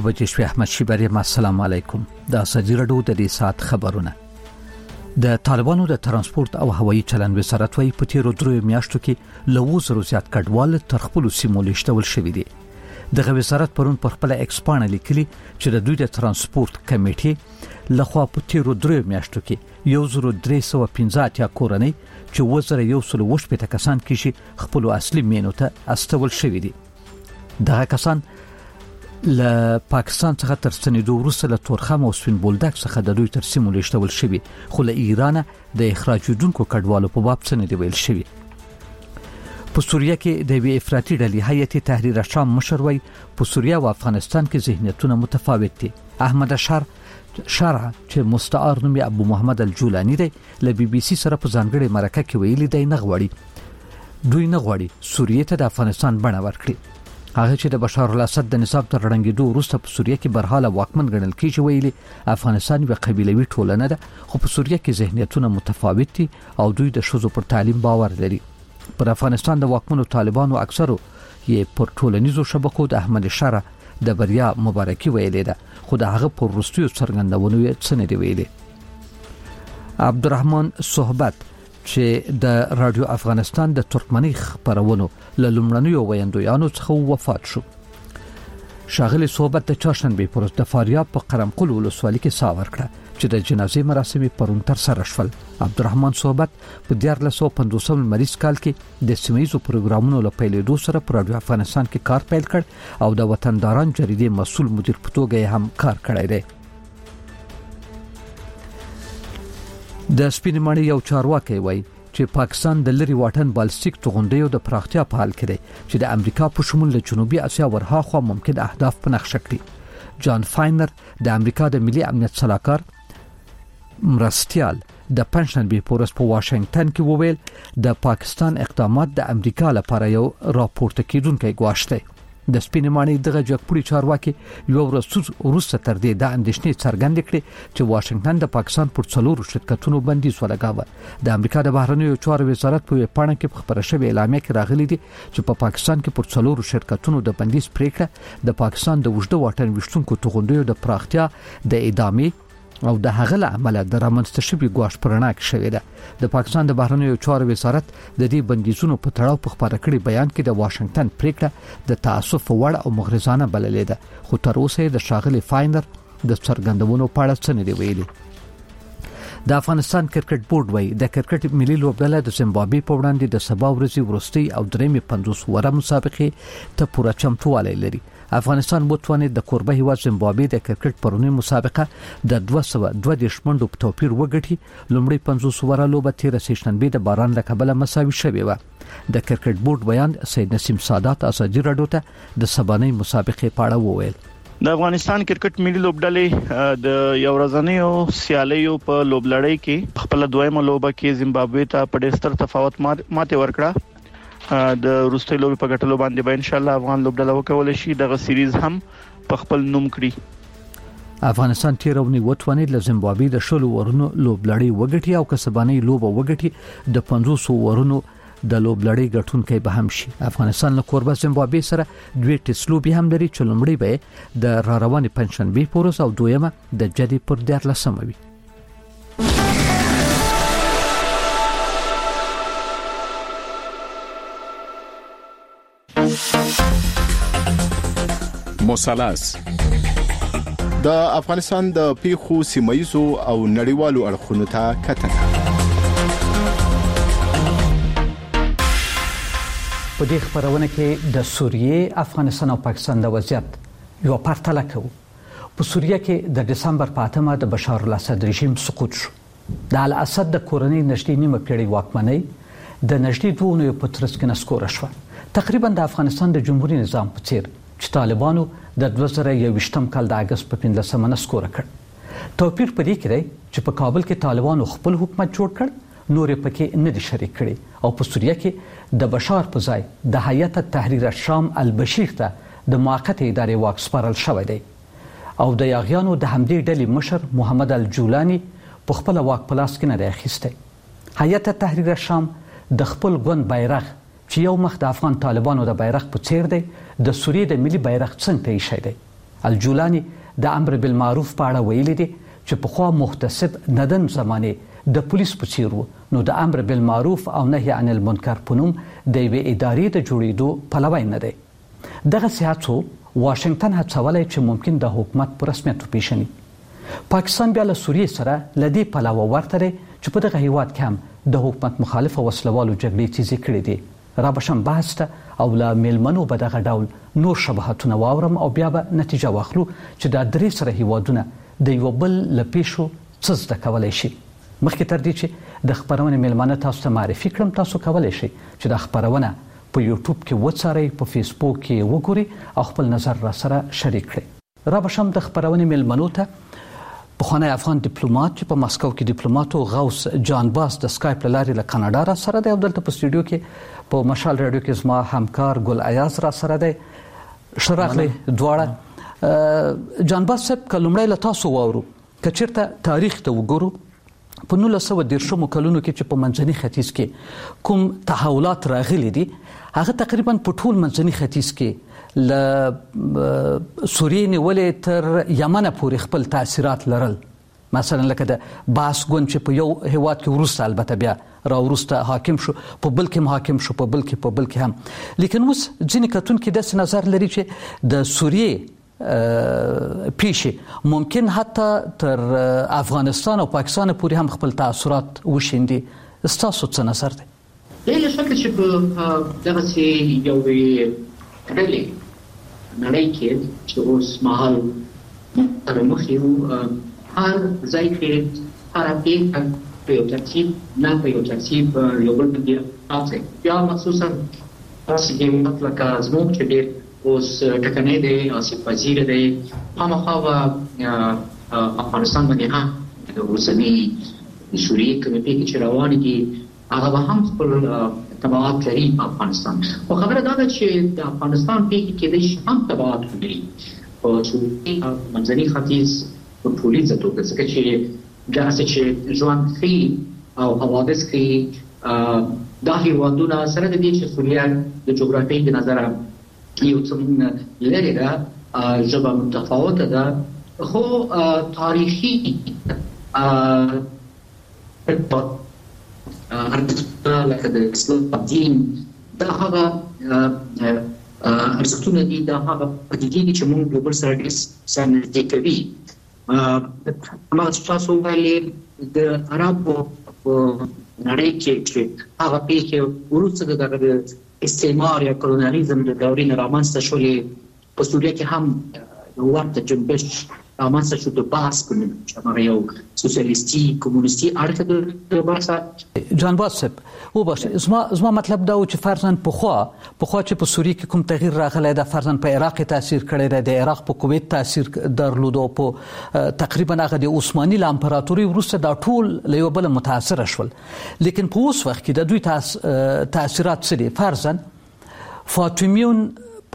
بجې شوې. احمد شیبری، السلام علیکم. دا سجی رډو د دې سات خبرونه. د طالبانو د ترانسپورت او هوایي چلند وزارت وايي په تیرو 3 میاشتو کې له 200 زیات کډوال تر خپل سیمو لیشتول شوي دي. دغه وزارت پرون پر خپل ایکس پاڼه لیکلي چې د دوی د ترانسپورت کمیټې لخوا په تیرو 3 میاشتو کې 1315 کورنۍ چې 1118 کسان کې خپل اصلي مینو ته استول شوي دي. دغه کسان له پاکستان څخه تر ستنېدو وروسته له تورخم او سپین بولدک څخه د دوی تر سیمو لیږدول شوي، خو له ایران د اخراجېدونکو کډوالو په باب څه نه دی ویل شوي. په سوریه کې د یوې افراطي ډلې هیئت تحریر شام مشر وایي په سوریه او افغانستان کې ذهنیتونه متفاوت دي. احمد شارع چې مستعار نوم ابو محمد الجولانی دی له بي بي سي سره په ځانګړي مرکه کې ویلي دی دوی نه غواړي سوریه ته د افغانستان بڼه ورکړي. هغه چې د بشار الاسد د نظام تر رنګېدو وروسته په سوریه کې برحاله واکمن ګڼل کیږي ویلي افغانستان یو قبیلوي ټولنه ده، خو په سوریه کې ذهنیتونه متفاوت دي او دوی د ښځو پر تعلیم باور لري. پر افغانستان د واکمنو طالبانو اکثرو یې پر ټولنیزو شبکو د احمد شارع د بریا مبارکي ویلې ده، خو د هغه پر وروستیو څرګندونو یې څه نه دی ویلي. عبدالرحمن صحبت چې د رادیو افغانستان د ترکمنۍ خبرونو له لومړنیو ویاندویانو څخه وفات شو. شاغلی صحبت د چاشنبې پر ورځ د فاریاب په قرمقل ولسوالۍ کې ساه ورکړه چې د جنازې مراسم پرون ترسره شول. عبدالرحمن صحبت په 1450 لمریز کال کې د سیمه‌یزو پروګرامونو له پیلېدو سره په رادیو افغانستان کې کار پیل کړ او د وطنداران جریدې مسؤل مدیر په توګه هم کار کړی دی. د سپین ماڼۍ یو چارواکي وایي چې پاکستان د لری واټن بالستیک توغندیو د پراختیا په حال کې دی چې د امریکا په شمول له جنوبي اسیا ورهاخوا ممکن اهداف په نقشه کړي. جان فاینر د امریکا د ملي امنیت صلاحکار مرستيال د پنځشنبه په ورځ په واشنگټن کې وویل د پاکستان اقدامات د امریکا لپاره یو راپورته کیدونکي ګواښ دی. د سپین ماڼۍ دغه جګپوړي چارواکي یو ورځ وروسته تر دې د اندېښنې څرګندې کړې چې واشنگټن د پاکستان پر څلورو شرکتونو بندیز ولګاوه. د امریکا د بهرنیو چارو وزارت په پاڼه کې خبره شوې اعلامیه کې راغلي دي چې په پاکستان کې پر څلورو شرکتونو د بندیز پریکړه د پاکستان د وجده واټن وشتونکو توغندیو د پراختیا د ادامې او د هغه له امله د رامنځته شوي ګواښ پرنا کې شوې ده. د پاکستان د بهرنیو چارو وزارت د دې بندیزونو په تړاو په خبره کړي بیان کې د واشنگټن پریکړه د تعصب وړ او مغرضانه بللې ده، خو تر اوسه د شاغلي فاینر د څرګندونو په اړه څه نه دی ویلي. د افغانستان کرکټ بورډ وایي د کرکټ ملي لوبډله د زیمبابوې په وړاندې د سبا ورځې وروستۍ او درېمې 50 وره مسابقې ته پوره چمتووالی لري. افغانستان بوتوانې د کوربه هیواد زیمبابوې د کرکټ پرونی مسابقه د 222 منډو په توپیر وګټي. لومړی 50 وره لوبه 13 شنبه د باران له کبله مساوي شوې و. د کرکټ بورډ بیان سید نسیم سادات اساجي راډیو ته د سبانۍ مسابقې په اړه وویل. د افغانستان کرکټ ملي لوبډلې د یو ورځنیو سیالیو په لوبلړۍ کې خپل دویمه لوبه کې زیمبابوې ته په ډېر ستر تفاوت ماته ورکړه. د روستۍ لوبې په ګټلو باندې به ان شاء الله افغان لوبډله وکولای شي دغه سیریز هم په خپل نوم کړي. افغانستان تیرونی وټوانې له زیمبابوې د شلو ورونو لوبلړۍ وګټي او کسبانۍ لوبه وګټي د 500 ورونو د لوبلړۍ ګټونکي به هم شي. افغانستان له کوربه زیمبابوې سره دوی ټیسټ لوبي هم لري چې لومړی به د راروانې پنځشنبه په ورځ او دویمه د جدي پر 14 وي. مثلث د افغانستان د پیښو سیمایزو او نړیوالو اړخونو ته کتنه. په دې خبرونه کې د سوریه، افغانستان او پاکستان د وضعیت یو پرتله کوو. په سوریه کې د دسمبر په 8 د بشار الاسد رژیم سقوط شو. د الاسد د کورنۍ نږدې نیمه پیړۍ واکمنۍ د نږدې 2 په ترڅ کې نسکور شو. تقریبا د افغانستان د جمهوریت نظام په څیر چې طالبانو د 2021 کال د اگست په 15 نسکور کړ. توپیر په دې کې دی چې په کابل کې طالبانو خپل حکومت جوړ کړ، نور پکې نه دي شریک کړي او په سوریه کې د بشار په ځای د هیئت تحریر شام البشیر ته د موقته ادارې واک سپارل شوی دی او د یاغیانو د همدې ډلې مشر محمد الجولانی په خپل واک په لاس کې نه دی اخیستی. هیئت تحریر شام د خپل ګوند بیرغ چې یو مخ د افغان طالبانو د بیرغ په څیر دی د سوریې د ملي بیرغ څنګ ته ایښی دی. الجولانی د امر بالمعروف په اړه ویلي دي چې په خوا محتسب ندن زمانه د پولیس په څیر وو، نو د امر بالمعروف او نهي عن المنکر په نوم د یوې ادارې د جوړېدو پلوی نه دی. دغه سیاستو واشنگټن هڅولی چې ممکن د حکومت په رسمیت وپیژني. پاکستان بیا له سوریې سره له دې پلوه ورته دی چې په دغه هیواد کې هم د حکومت مخالف وسلوالو جګړې تیزې کړې دي. را بشم بحث ته او له میلمنو به دغه ډول نور شباهتونه واورم او بیا به نتیجه واخلو چې دا درې سره هیوادونه د یو بل له پیښو څه زده کولی شي. مخکې تر دې چې د خپرونې میلمانه تاسو ته معرفي کړم، تاسو کولی شئ چې دا خپرونه په یوټیوب کې وڅارئ، په فیسبوک کې وګورئ او خپل نظر را سره شریک کړئ. را بشم د خپرونې میلمنو ته پخوانی افغان ډیپلوماټ چې په مسکو کې ډیپلوماټ غوث جان باس د سکایپ له لارې له کاناډا را سره دی او دلته په سټوډیو کې په مشال رادیو کې زما همکار ګل ایاز را سره دی. ښه راغلی دواړه. جان باس صاحب که لومړی له تاسو واورو که چېرته تاریخ ته وګورو په 1930 کلونو کې چې په منځني ختیځ کې کوم تحولات راغلي دي هغه تقریبا په ټول منځني ختیځ کې له سوریې نیولې تر یمنه پورې خپل تاثیرات لرل. مثلا لکه د باس ګوند چې په یو هیواد کې وروسته البته بیا را وروسته حاکم شو، په بل کې حاکم شو، په بل کې هم. لیکن اوس ځینې کتونکي داسې نظر لري چې د سوریې پیښې ممکن حتی تر افغانستان او پاکستان پورې هم خپل تاثیرات وشیندي. ستاسو څه نظر دی؟ له شکه چې په دغسې یوې ډلې نړۍ کې چې اوس مهال تر مخې وو، هر ځای کې هره پېښه په یو ترتیب نه په یو ترتیب یو بل باندې راځي. بیا مخصوصا داسې هېواد لکه زموږ چې ډېر اوس ټکنی دی، آسیب پذیر دی، خامخا به افغانستان باندې هم د اوسنۍ د سوریې کومې پېښې چې روانې دي هغه به هم خپل تبعات لري په افغانستان. خو خبره دا ده چې د افغانستان پېښې کېدای شي هم تبعات ولري په سوریې منځني ختیځ په ټولیزه توګه، ځکه چې داسې چې ژوند ښیي او حوادث ښیي دا هېوادونه سره د دې چې سوریه د جغرافیې د نظره یو څه لرې ده، ژبه متفاوته ده، خو تاریخي ارزښتونه لکه د اسلام دین دا هغه ارزښتونه دي، دا هغه پدیدې دي چې موږ یو بل سره ډېر سره نږدې کوي. هماغه چې تاسو ویلې د عربو په نړۍ کې چې هغه پېښې وروسته د دغه استعمار یا کولونیالیزم د دورې نه رامنځته شولې، په سوریه کې هم یو ورته جنبش رامنځته شو د بحث په نوم چې هغه یو سوسیالیستي کمونیستي اړخ د بحث. جان باس صاحب وبخښئ، زما مطلب دا و چې فرضاً پخوا چې په سوریه کې کوم تغییر راغلی ده، فرضاً په عراق تاثیر کړی دی، د عراق په کویت تاثیر درلود او په تقریبا هغه د عثماني له امپراتورۍ وروسته دا ټول له یو بله متاثره شول. لیکن په اوس وخت کې د دوی تاثیرات څه دي؟ فرضاً فاطمیون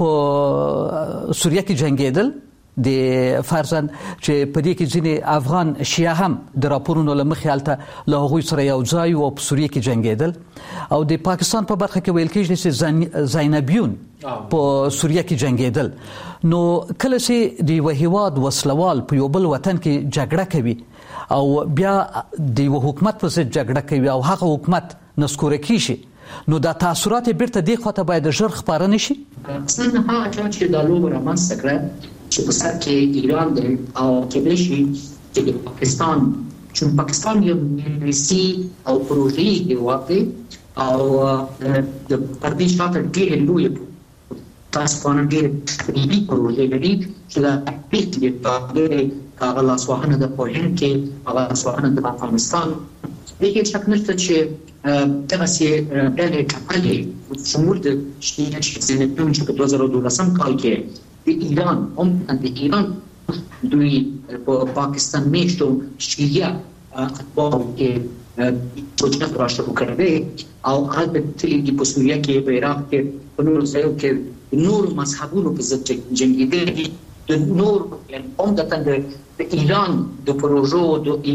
په سوریه کې جنګېدل، د فرضاً چې په دې کې ځینې افغان شیعه هم د راپورونو له مخې هلته له هغوی سره یو ځای او په سوریه کې جنګېدل، او د پاکستان په برخه کې ویل کېږي چې زینبیون په سوریه کې جنګېدل. نو کله چې د یوه هیواد وسلوال په یو بل وطن کې جګړه کوي او بیا د یوه حکومت په ضد جګړه کوي او هغه حکومت نسکوره کېږي، نو دا تاثیرات بیرته دې خواته باید ژر خپاره نه شي. اصلا هغه چا چې دا لوبه رامنځته کړه چې په سر کې ایران دی او کېدای شي چې د پاکستان، چون پاکستان یو انګلیسي او پروژې هېواد دی او د پردې شاته ډېرې لویې تاسو باندې ډېرې قریبي پروژې لري چې دا پېښې دي په هغه لاسوهنه د په هند کې، هغه لاسوهنه د افغانستان. دې کې شک نشته چې دغسې ډلې ټپلې شمول د زینبیون چې په 2012 کال کې د ایران د ایران دوی په پاکستان میشتو شیعه اتباعو کې توجه راشته کړی او البته په سوریه کې، په عراق کې، په نورو ځایو کې نورو مذهبونو په ضد جنګېدلي دي، د نورو عمدتاً د ایران د پروژو د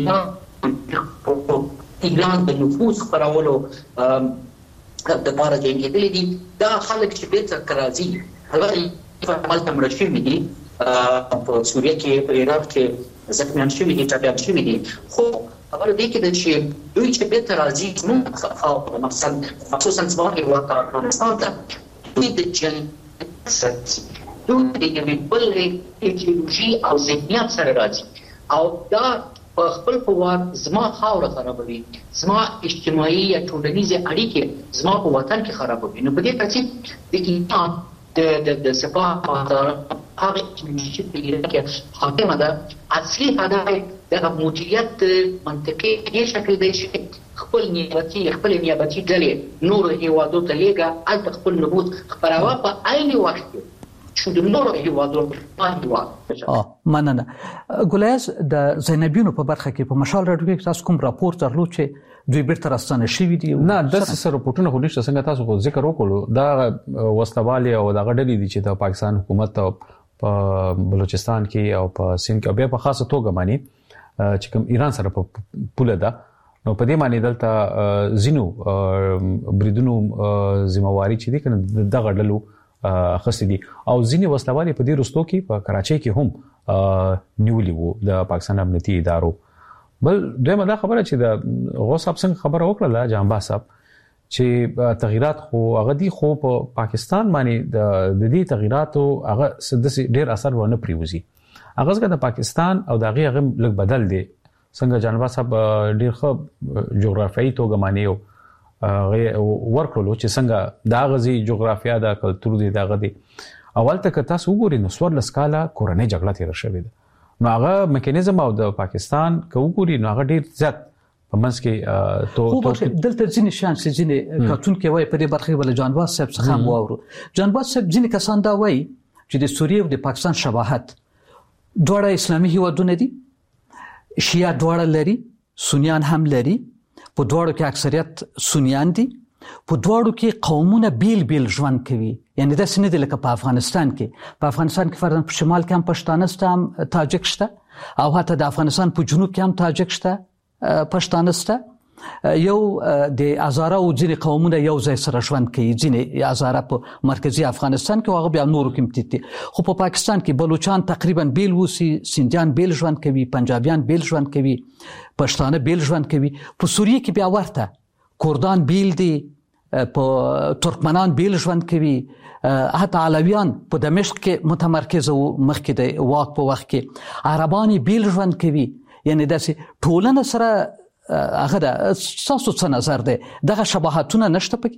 ایران د نفوذ خپرولو دپاره جنګېدلي دي. دا خلک چې بېرته راځي هغه هلته مړه شوي دي په سوریه کې په عراق کې زخمیان شوي دي ټپیان شوي دي خو خبره دې کې ده چې دوی چې بیرته راځي زموږ مقصد خصوصا زما هېواد افغانستان ته دوی د جنګ دوی د یوې بلې ایډیولوژي او ذهنیت سره راځي او دا په خپل په وار زما خاوره خرابوي زما اجتماعي یا ټولنیزې اړیکې زما په وطن کې خرابوي نو په دې ترتیب د ایران د سپاه هغه چې په ایران کې حاکمه ده اصلي هدف د مدیریت منطقي دې شکل دی چې خپل نیابتي ډلې نور هیوادو ته لیږه هلته خپل نفوذ خپراوه په عین وخت کې چې د نورو هیوادو مننه ګولیاس د زینبیونو په برخه کې په مشال راډیو کې تاسو کوم راپور درلود چې دوی بیرته راستانه شوي دي نه د سره راپورټونه خو نشته څنګه تاسو خو ذکر وکړو دا وسلوالي او د غډلې دي چې د پاکستان حکومت په بلوچستان کې او په سند کې بیا په خاصه توګه معنی چې کوم ایران سره په پوله ده نو په دې معنی دلته زینو بریدونو ذمہواری چې دي کنه د غډلو اخستې دي او ځینې وسلوالي په دې رستو کې په کراچۍ کې هم نیولي وو د پاکستان امنیتي ادارو بل دویمه دا خبره چې د غوث صاحب څنګه خبره وکړه جهانباز صاحب چې تغیرات خو هغه دي خو په پاکستان باندې د دې تغیراتو هغه ډېر اثر ونه پریوزي هغه څنګه د پاکستان او د هغه لږ بدل دي څنګه جهانباز صاحب ډېر ښه جغرافیایي توګه معنی ورکړلو چې څنګه دا غزي جغرافیا دا کلتور دي دا غدي اول ته که تاسو وګورئ نو 14 کاله کورنۍ جګړه تیر شوې ده نو هغه میکانیزم او د پاکستان که وګورئ نو هغه ډیر زیات په منځ کې خو دلته ځینې شانس ځینې کارتون کې وای په دې برخه ول جانباز صاحب څخه هم واورو جانباز صاحب ځینې کسان دا وای چې د سوریه او د پاکستان شباهت دوړه اسلامي هیوادونه دي شیعه دوړه لري سنیان هم لري په دواړو کې اکثریت سنیان دي په دواړو کې قومونه بیل ژوند کوي یعنی دا سند لکه په افغانستان کې فرضاً په شمال کې هم پښتانه شته هم تاجک شته او حتی د افغانستان په جنوب کې هم تاجک شته پښتانه شته یو د هزاره او ځینې قومونه یو ځای سره ژوند کوي ځینې هزاره په مرکزی افغانستان کې هغه بیا نورو کې متتی خو په پاکستان کې بلوچستان تقریبا بیل وسی سندیان بیل ژوند کوي پنجابیان بیل ژوند کوي پښتانه بیل ژوند کوي په سوریه کې بیا ورته کردان بیل دي په ترکمنان بیل ژوند کوي حتی علویان په دمشق کې متمرکز او مخکې د واک په وخت کې عربان بیل ژوند کوي یعنی داسې ټولنه سره هغه د تاسو څه نظر دی دغه شباهتونه نشته پکې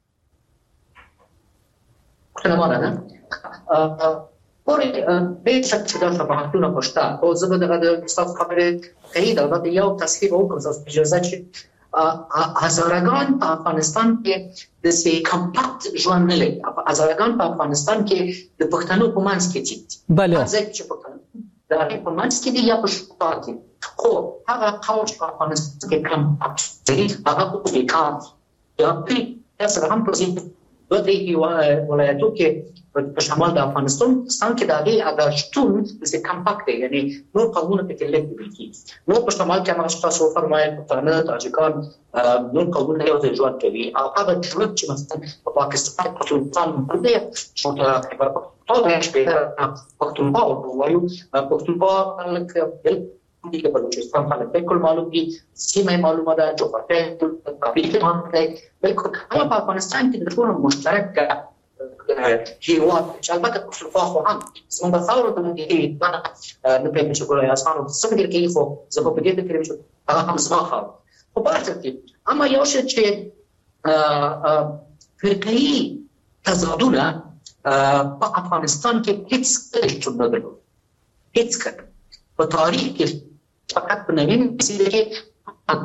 کله نه پورې به څه د شباهتونه پښتا او زه به د تاسو خبرې کوي دا د یو تصحیح وکړم تاسو اجازه چې هزارگان په افغانستان کې د سي کمپاکت ژوند نه لري هزارگان په افغانستان کې د پښتنو په منځ کې دي بله ځکه چې پښتنو د په منځ کې دي یا په شپه کې خو هغه قوم په افغانستان کې کمپاکت دي هغه په کې کار یا په سره هم پروسې د دې ولایتو کې په شمال د افغانستان کې د هغه شتون د کمپاکت دی یعنی نو قومونه کې لږ دي نو په شمال کې هغه تاسو فرمایي پښتانه تاجکان نو قومونه یو ځای ژوند کوي او هغه ژوند چې مثلا په پاکستان کې ټول باندې شوته ټول شپه پښتونخوا وایو پښتونخوا لکه دي په بلوچستان باندې بالکل معلوم دي سیمه معلومه ده جغرافیه کافي مانده بالکل هغه په افغانستان کې د ټول مشترک هیواد چې البته پښتونخوا خو هم څنګه ثورت باندې نه پېښ شو ګورای اسانو څنګه کې خو زه په دې کې چې هغه هم زما خو په پاتې کې اما یو شی چې فرقي تضادونه په افغانستان کې هیڅ څه نه درلود هیڅ په تاریخ کې فقط په نوین کې چې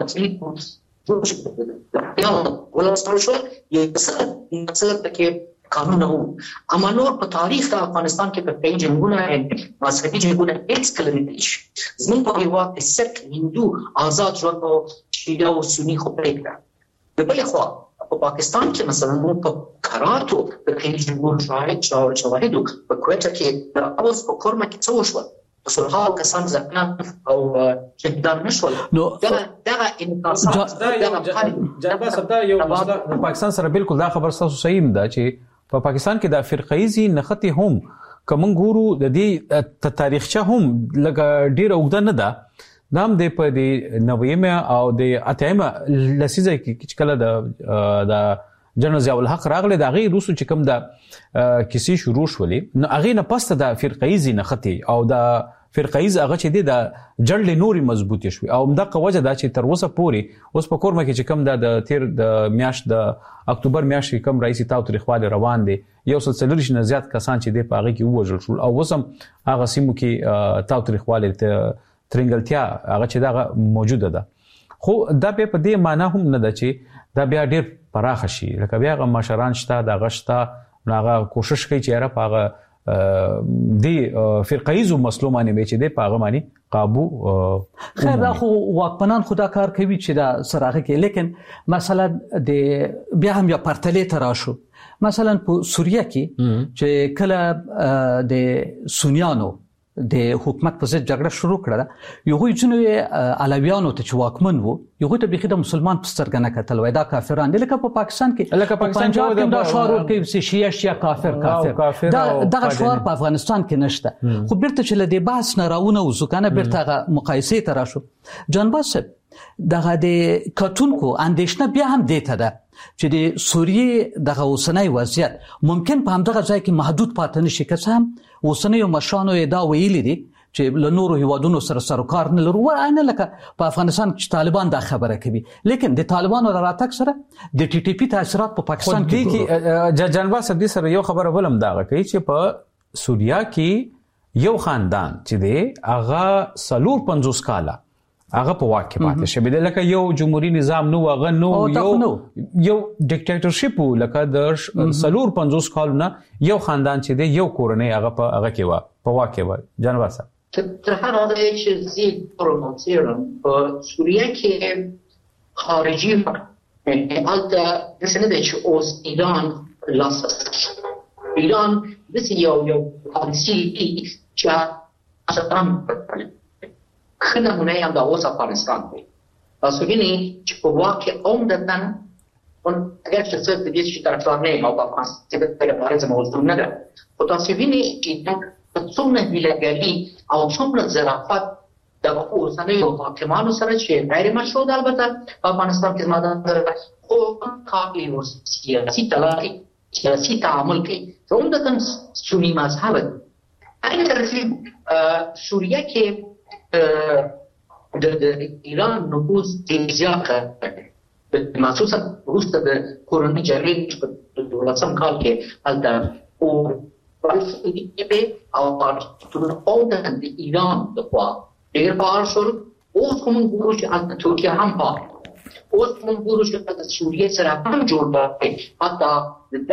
تاسو یو ولا ستاسو یو څه کې قانون وو اما نور په تاریخ د افغانستان کې په پیج جنګونه مذهبي جنګونه هیڅ کله نه دي زموږ په هیواد کې سک هندو آزاد ژوند او شیعه او سنی خو پرېږده د بلې خوا په پاکستان کې مثلا موږ په کراتو د پیج جنګونو شواهدو په کوټه کې د اوس په کورما کې څه وشول صلحاو کسان زخمیان او شهیدان نشول نو دغه انقاصات جنبه سبدا یو د پاکستان سره بالکل دا خبر تاسو صحیح ده چې په پاکستان کې د فرقایزي نختی هم کوم ګورو د دې تاریخچه هم لکه ډیر اوږده نه ده نام د په د 90 او د 80 لسیزه کې کله د جنرال ضیاء الحق راغله د غي روسو چې کوم د کیسې شروع شولې نو هغه نه پسته د فرقایزي نختی او د فرقایز هغه چې د جړلې نوري مضبوطی شوي او دغه وجه دا چې تر اوسه پوري اوس په کورمه کې چې کوم د تیر د میاشت د اکتوبر میاشت کې کوم رئیس تاوتریخوالي روان دي یو سلسله نه زیات کسان چې د پاغي کې وژل شول او وسم هغه سیمو کې تاوتریخوالي ترنګلتیا هغه چې دا موجوده ده خو دا په دې معنی هم نه ده چې دا بیا ډیر پراخ شي لکه بیا غو مشران شته د غشتا هغه کوشش کوي چې را پاغه دی فرقایزو مسلمانې به چې دی پاغه معنی قابو خیر دا خو واکمنان خدا کار کوي چې دا سراغه کې لیکن مثلا د بیا هم یا پرتلې تراشو مثلا په سوریه کې چې کله د سنیانو د حکومت په ضد جګړه شروع کړه یو ځینې علویانو ته چې واکمن وو یو ته بخیده مسلمان په سترګنه کتل وای دا کافران دي لکه په پاکستان کې دا شعار کوي چې شیعه کافر دا شعار په افغانستان کې نشته خو بیرته چې لدی بحث نه راونه وزکنه بیرته مقایسه تر شو جنباس دغه د کتونکو اندیشنه بیا هم دیته ده چې د سوریه دغه اوسنۍ وضعیت ممکن په همدغه ځای کې محدود پاتې نشي که هم اوسنۍ مشانو دا ویلي دي چې له نورو هیوادونو سره کار نه لرو ورانه لکه په افغانستان کې طالبان دا خبره کوي لیکن د طالبانو راتګ سره د ټي ټي پی تاثیرات په پاکستان کې جنبا سدي سره یو خبره ولم دا کوي چې په سوریه کې یو خاندان چې دی هغه 50 کاله هغه په واکه پاتې شوی دی لکه یو جمهوریت نظام نو هغه نو یو ډیکټیټرشپ لکه د 50 کالونه یو خاندان چې دی یو کورنۍ هغه کې و په واکه و جنبا سره تر هغه چې زی پروموسیرم په سوریه کې خارجي البته د سند چې اوس ایران لاسه ایران د یو پالیسی چې اصلا خنه مونږ هم د اوس افغانستان دی تاسو وینئ چې په واقع عمدتاً اگر چې څه د دې چې طرفدار نه یم او په افغانستان کې د بارز موضوع نه ده خو تاسو وینئ چې څومره هیلهګري او څومره ظرافت د اوسنیو حاکمانو سره چې غیر مشروع ده البته په افغانستان کې زماده خو کافي او سیاسي تلاقي سیاسي تعامل کوي عمدتاً سنی مذهب این ترتیب سوریه کې د ایران نفوذ زیات کړ مخصوصا وروسته د کورونی جګړې په 2000 کال کې البته او فلسفي او پارټنر د ایران د خوا ډېر بار شو اوس کوم ګورو چې البته ترکیه هم پاره اوس کوم ګورو چې د سوریه سره هم جوړ دی حتی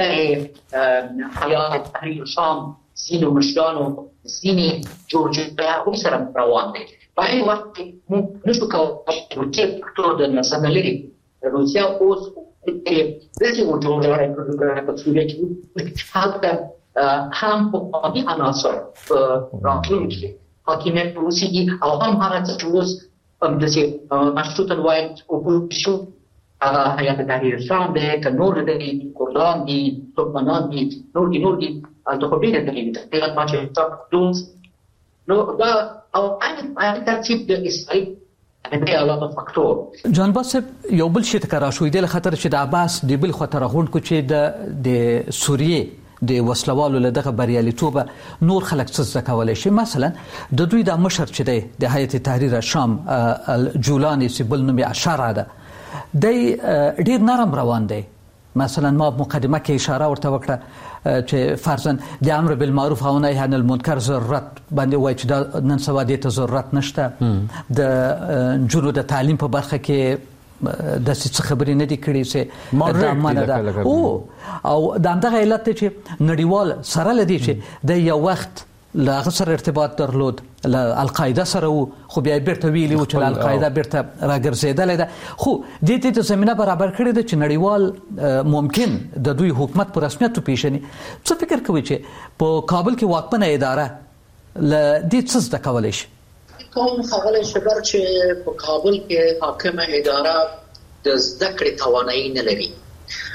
د حیات تحریر شام سینو مشرانو سینی جورجیا هم سره روان دي په هغه وخت کې موږ نشو کولای چې فکتور د ناسملي روسیا اوس د دې وجوده په سوریه کې حتی هم په قاضي عناصر راټولوي حاکمیت روسي او هم هغه چې اوس د دې مشروط الوایت اپوزیشن حیات تحریر شام ده که نور ده کردان دي ترکمنان دي نور دي التخبيه ده تغير ما شيء دونس نو دا او اي ترتيب د اسرائيل د علاوه فاکتور جان باسب یو بل شي تکرار شوې د خطر چې د عباس د بل خطر غونډ کو چې د سوریه د وسلوالو له دغه بریالیتوب نور خلک څه کولای شي مثلا د دوی د مشر چې د هیئت تحریر شام الجولانی سیبل نومي اشاره ده د ډیر نرم روان دی مثلا ما مقدمه کې اشاره ورته وکړه چې فرضاً د امر بالمعروف او نهی عن المنکر ضرورت باندې وایي چې د نن سبا د ضرورت نشته د جنو د تعلیم په برخه کې د څه خبرې نه دي کړې چې د امانه ده او د همدغه علت چې نړیوال سره لدی چې د یو وخت لا غسر ارتباط درلود ل القاعده سره خو بیا بیرته ویلی و چې القاعده بیرته راګرځیدل ده خو د دې زمينه برابر کړی ده چې نړیوال ممکن د دوی حکومت په رسمیت پیژني څه فکر کوي چې په کابل کې واکمنه اداره ل دې څه د کولای شي کوم خبره شبر چې په کابل کې حاکمه اداره د ذکر توانایي نه لري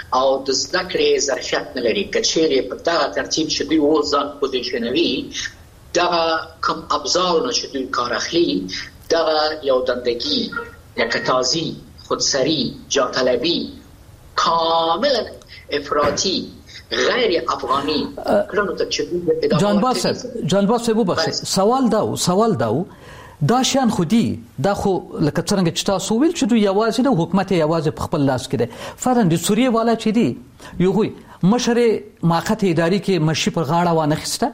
او د زده کړې ظرفیت نه لري. که چیرې په دغه ترتیب چې دوی اوس ځان پوزیشنوي، دغه کم ابزارونه چې دوی کار اخلي، دغه یو دندګي، یکتازي، خودسری، جاطلبي، کاملا افراطي، غیر افغانی کړنو ته چې جان باسه وبخښه. سوال داو دا شان خودي دا خو لکه څنګه چې تاسو ویل چې دوی یوازې د حکومت یوازې په خپل لاس کې دی. فرضاً د سوریه والا چې دی یو مشر ماقت اداري کې مشي پر غاړه وانه خسته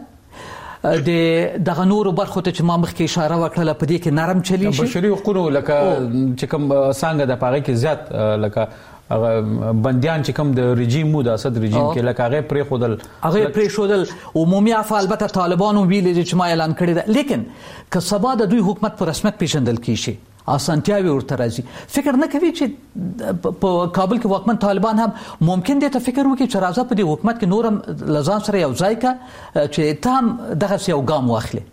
د دغه نورو برخو ته چې ما مخکې اشاره وکړه په دې کې نرم چلی شي بشري حقوقو لکه چې کوم څنګه د پاره کې زیات لکه بنديان چې کوم د رژیم مو د اسد رژیم کې لکه هغه پرې خودل عمومي عفو البته طالبانو ویل چې ما اعلان کړی ده، لیکن که سبا د دوی حکومت پر رسمیت پیژندل کیشي اسانتیاوي ورته راځي، فکر نه کوي چې په کابل کې واکمن طالبان هم ممکن دي ته فکر وکړي چې راځه په دې حکومت کې نورم لزان سره یو ځای کا چې تام دغه یو ګام واخلي؟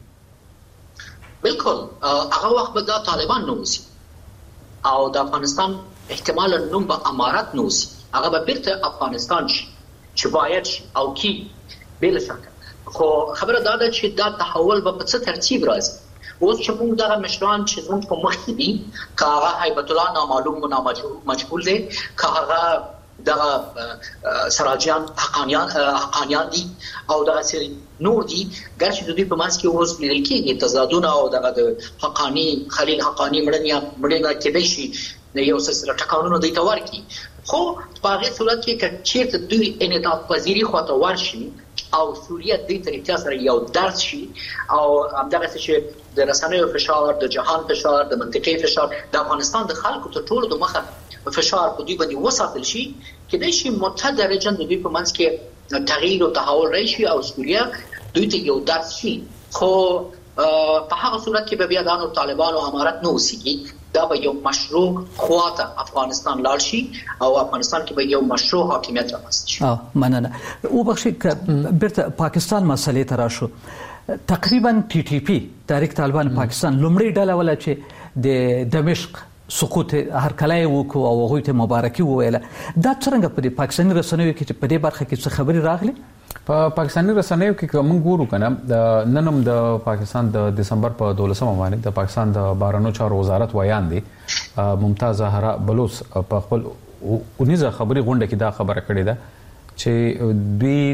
بالکل هغه وخت به دا طالبان نوسی او د افغانستان احتمالا نوم به امارات نوسی، هغه به بیرته افغانستان شي چې باید شي او کی بل شک. خو خبره دا ده چې دا تحول به په څه ترتیب راځي. اوس چې موږ دغه مشران چې زموږ په مخ کې دي، که هغه هیبت الله نامعلوم و نامجهول دی، که هغه دغه سراجیان حقانیان دي او دغه نور دي، ګرچې د دوی په منځ کې اوس لیدل کېږي تضادونه او دغه د حقاني خلیل حقاني مړینه کېدای شي یو سلسله ټکانونه دوی ته ورکړي. خو په هغې صورت کې که چېرته دوی انعطاف پذیري خواته ورشي او سوریه دوی ته رښتیا سره یو درس شي او همدغسې چې د رسنیو فشار، د جهان فشار، د منطقې فشار، د افغانستان د خلکو تر ټولو د مخه فشار په دوی باندې وساتل شي، کېدای شي متدرجا د دوی په منځ کې تغییر او تحول راشي او سوریه دوی ته یو درس شي. خو په هغه صورت کې به بیا د طالبان او امارات نه اوسېږي، دا به یو مشروع خواته افغانستان لاړ شي او افغانستان کې به یو مشروع حاکمیت رامنځته شي. مننه. وبخښئ که بیرته پاکستان مسلې ته راشو، تقریبا ټي ټي پی تحریک طالبان پاکستان لومړی ډله ولا چې د دمشق سقوط هرکلی وکړو او هغوی ته مبارکي وویله. دا څرنګه په دې پاکستاني رسنیو کې چې په دې برخه کې څه خبرې راغلي؟ په پاکستاني رسنیو کې کوم ګورو کنه نن هم د پاکستان د دسمبر په 12 باندې د پاکستان د بهرنیو چارو وزارت ویان دي ممتاز زهرا بلوچ په خپل 19 خبري غونډه کې دا خبره کړې ده چې دوی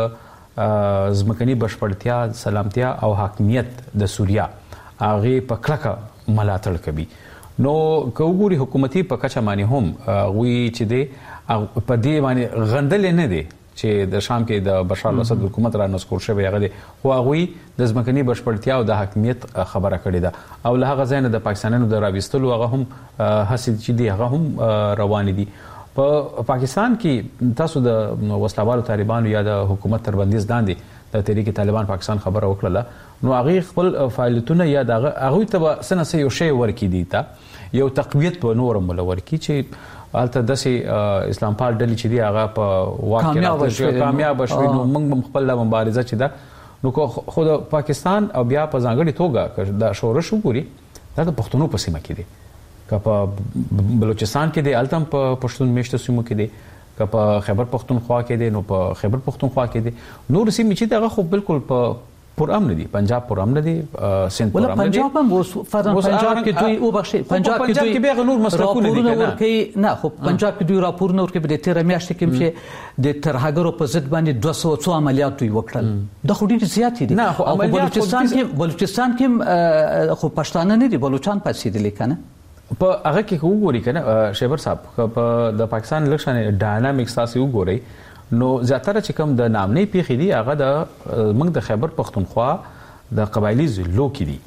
د ځمکني بشپړتیا، سلامتیا او حاکمیت د سوریه هغه په کلکه ملاتړ کوي. نو که وګوري حکومتي په کچه باندې هم وی چې دی په دې باندې غندل نه دي چې د شام کې د بشار الاسد حکومت را نسکور شوی هغه دی، خو هغه د ځمکني بشپړتیا او د حاکمیت خبره کړې ده او له هغه ځای نه د پاکستانیانو د راوستلو هغه هم هڅې چې دی هغه هم روان دي. په پاکستان کې تاسو د وسلوالو طالبانو یا د حکومت تر بندیز لاندې د تحریک طالبان پاکستان خبره وکړه، نو هغه خپل فعالیتونه یا هغه ته سنه یو شی ورکی دي تا یو تقویت په نورم ولور کی چې البته د اسلام پال ډلې چې دی هغه په واقعیت کامیاب شوی. نو موږ خپل مبارزه چې ده نو خو د پاکستان او بیا په ځانګړي توګه د شورش وګوري دا د پښتنو په سیمه کې دی، که په بلوچستان کې دی، البته په پښتون میشته سیمو کې دی، که په خیبر پختونخوا کې دی، نو په خیبر پختونخوا کې دی، نور سیمې چې دغه خو بالکل په پرامن دي، پنجاب پرامن دي، سند پرامن دي. پنجاب هم پنجاب کې دوی او بخشي پنجاب کې به غنور مسلکونه دي کنه نه، خو پنجاب کې دوی راپورونه ورکړي په 13 میاشتې کې چې د ترهګرو په ضد باندې 200 عملیات دوی وکړل. د خو ډیر زیات دي. نه خو بلوچستان کې خو پښتانه نه دي، بلوچستان پاتې دي کنه. په هغه کې وګوري کنه شیبر صاحب په د پاکستان لکشن ډاینامیکس تاسو وګورئ، نو زیاتره چې کوم د نامنې پیښې دي هغه د موږ د خیبر پختونخوا د قبایلی ضلعو کې دي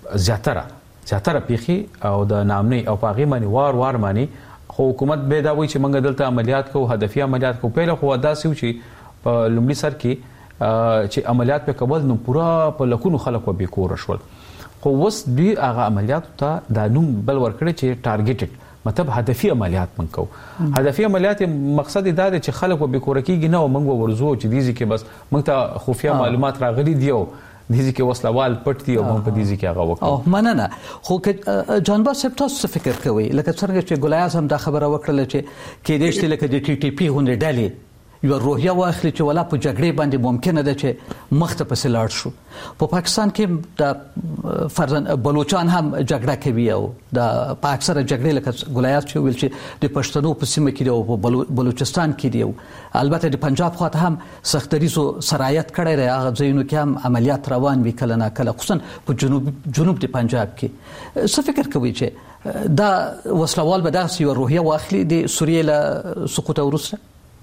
زیاتره پیښې او د نامنې او پاغي باندې وار باندې خو حکومت به دا وایي چې موږ دلته عملیات کوو، هدفي عملیات کوو. پیله خو دا سوي چې په لومړي سر کې چې عملیات په کابل نو پورا په لکونو خلک به کور شول، خو وس دوی هغه عملیات ته د نوم بل ورکړي چې ټارګټډ مطلب هدفي عملیات من کو. هدفي عملیات مقصد دا دی چې خلک به کور کېږي نه او موږ ورزو چې دیږي کې بس موږ ته خفیا معلومات راغلي دی او دي کې وسلوال پټ دي او په دې کې هغه وکړي. او مننه. خو جان باز صاحب تاسو فکر کوئ لکه څنګه چې ګلای اعظم دا خبره وکړه چې کې دې چې لکه د ټي ټي پی غونډه ډالي یو روحیه واخلي چې ولا په جګړې باندې ممکنه ده چې مخته پسې لاړ شو. په پاکستان کې د فرضاً بلوچستان هم جګړه کوي او د اکثره جګړې لکه ګلایات چې ویل چې د پښتنو په سیمه کې او په بلوچستان کې دی. البته د پنجاب خواته هم سختریزو سرایت کړی دی، هغه ځایونو کې هم عملیات روان وي کله نه کله، خصوصا په جنوب د پنجاب کې. څه فکر کوي چې دا وسلوال به داسې یو روحیه واخلي د سوریې له سقوط وروسته؟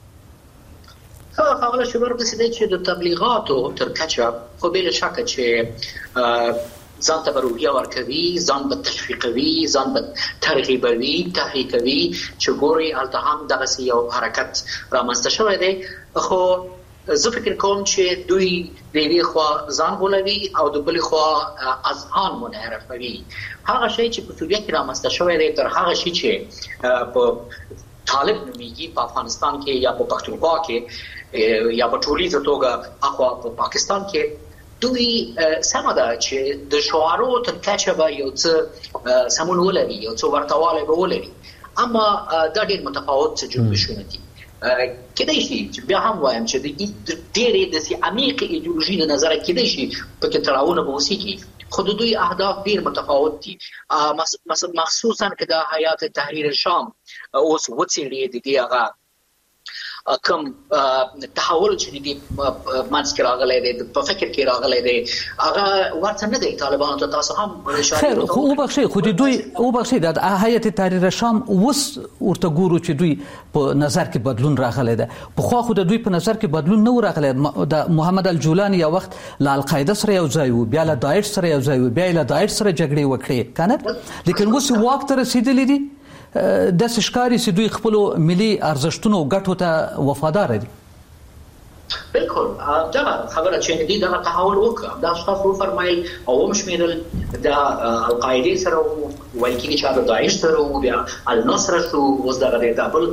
خاله شبر د سده چې د تبلیغاتو تر کچه خو بل شک چې ځان ته روحیه ورکوي، ځان به تشویقوي، ځان به ترغیبوي، تحریکوي چې ګوري الته هم دغه یو حرکت رامنځته شوی دی. خو زه فکر کوم چې دوی د یوې خوا ځان غولوي او د بلې خوا اذهان منحرفوي. هغه شی چې په سوریه کې رامنځته شوی دی تر هغه شی چې په طالب نومیږي په افغانستان کې یا په پښتونخوا کې یا په ټولیزه توګه اخوا په پاکستان کې دوی سمه ده چې د شعارو تر کچه به یو څه سمون ولري، یو څه ورتوالی به ولري، اما دا ډېر متفاوت جنبشونه دي. کېدای شي چې بیا هم وایم چې د ډېرې داسې عمیقې ایډیولوژي د نظره کېدای شي پکې تړاوونه به وسیږي، خو د دوی اهداف ډېر متفاوت دي. مخصوصا که د حیات تحریر شام اوس وڅېړي د دې هغه کوم تحول چې د منځ کې راغلی دی، په فکر کې راغلی دی، هغه ورته نه دی طالبانو ته. تاسو هم خیر خو وبخښئ، خو دوی وبخښئ د هیئت تحریر شام اوس ورته ګورو چې دوی په نظر کې بدلون راغلی دی. پخوا خو د دوی په نظر کې بدلون نه و راغلی. د محمد الجولاني یو وخت له القاعده سره یو ځای و، بیا له داعش سره یو ځای و، بیا له داعش سره جګړې وکړې کنه، لیکن اوس واک ته رسیدلی دي. د سشکاري چې دوی خپل ملي ارزښتونو او ګټو ته وفادار دي. بالکل دا خبره چې دې دا تحول وکړ، دا تاسو فرمایل او مشمیرل د القاعده سره وایي چې د داعش سره بیا النصر شو، اوس دا د دبل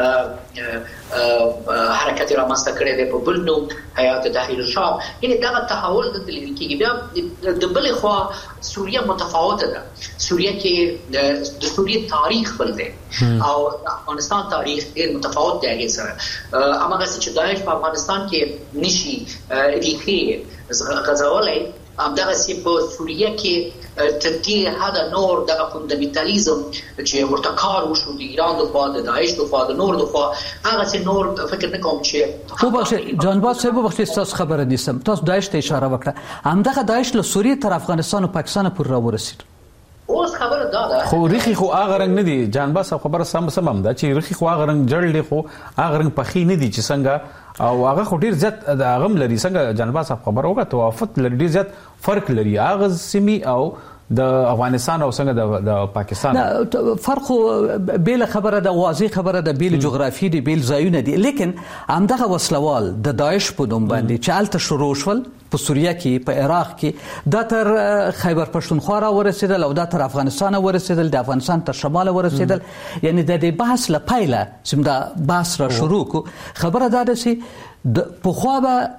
حرکت را ماسته کړی دی په بل نوم حیات تحریر شام. یعنی دا تحول د لیدل کېږي. بیا د بل خوا سوریه متفاوته ده. سوریه کې د سوریه تاریخ بل دی او افغانستان تاریخ ډېر متفاوت دی هغه سره. هغه چې داعش په افغانستان کې نشي ریښې غځولای، همدغه سي په سوریه کې تر دې حد نور د فوندامنتالیزم چې ورته کار وشو د ایران د خوا، د داعش د خوا، د نور د خوا، هغه چې نور فکر نه کوم چې خو بخښئ جان باز صاحب، وبخښئ تاسو خبره نیسم، تاسو داعش ته اشاره وکړه. همدغه داعش له سوریه تر افغانستان او پاکستان پورې راورسید. اوس خبره دا ده خو ریخي خو هغه رنګ نه دي. جان باز خبره سم ده چې ریخي خو هغه رنګ جړل دي، خو هغه رنګ پخې نه دي چې څنګه او هغه خو ډیر زیات د هغه لري. څنګه جان باز خبره وکړه توافق لري، ډیر زیات فرق لري هغه سیمي او د افغانستان او څنګه د پاکستان. فرق بیل خبره د واضح خبره د بیل جغرافي دی، بیل ځایونه دي، لیکن همدغه وسلوال د داعش په نوم باندې چې الته شروع شول په سوریه کې، په عراق کې، دا تر خیبر پښتونخوا را ورسېدل او دا تر افغانستان ورسېدل، د افغانستان تر شمال ورسېدل. یعنی د دې بحث له پیله چې دا بحث را شروع کو، خبره دا ده چې د پخوا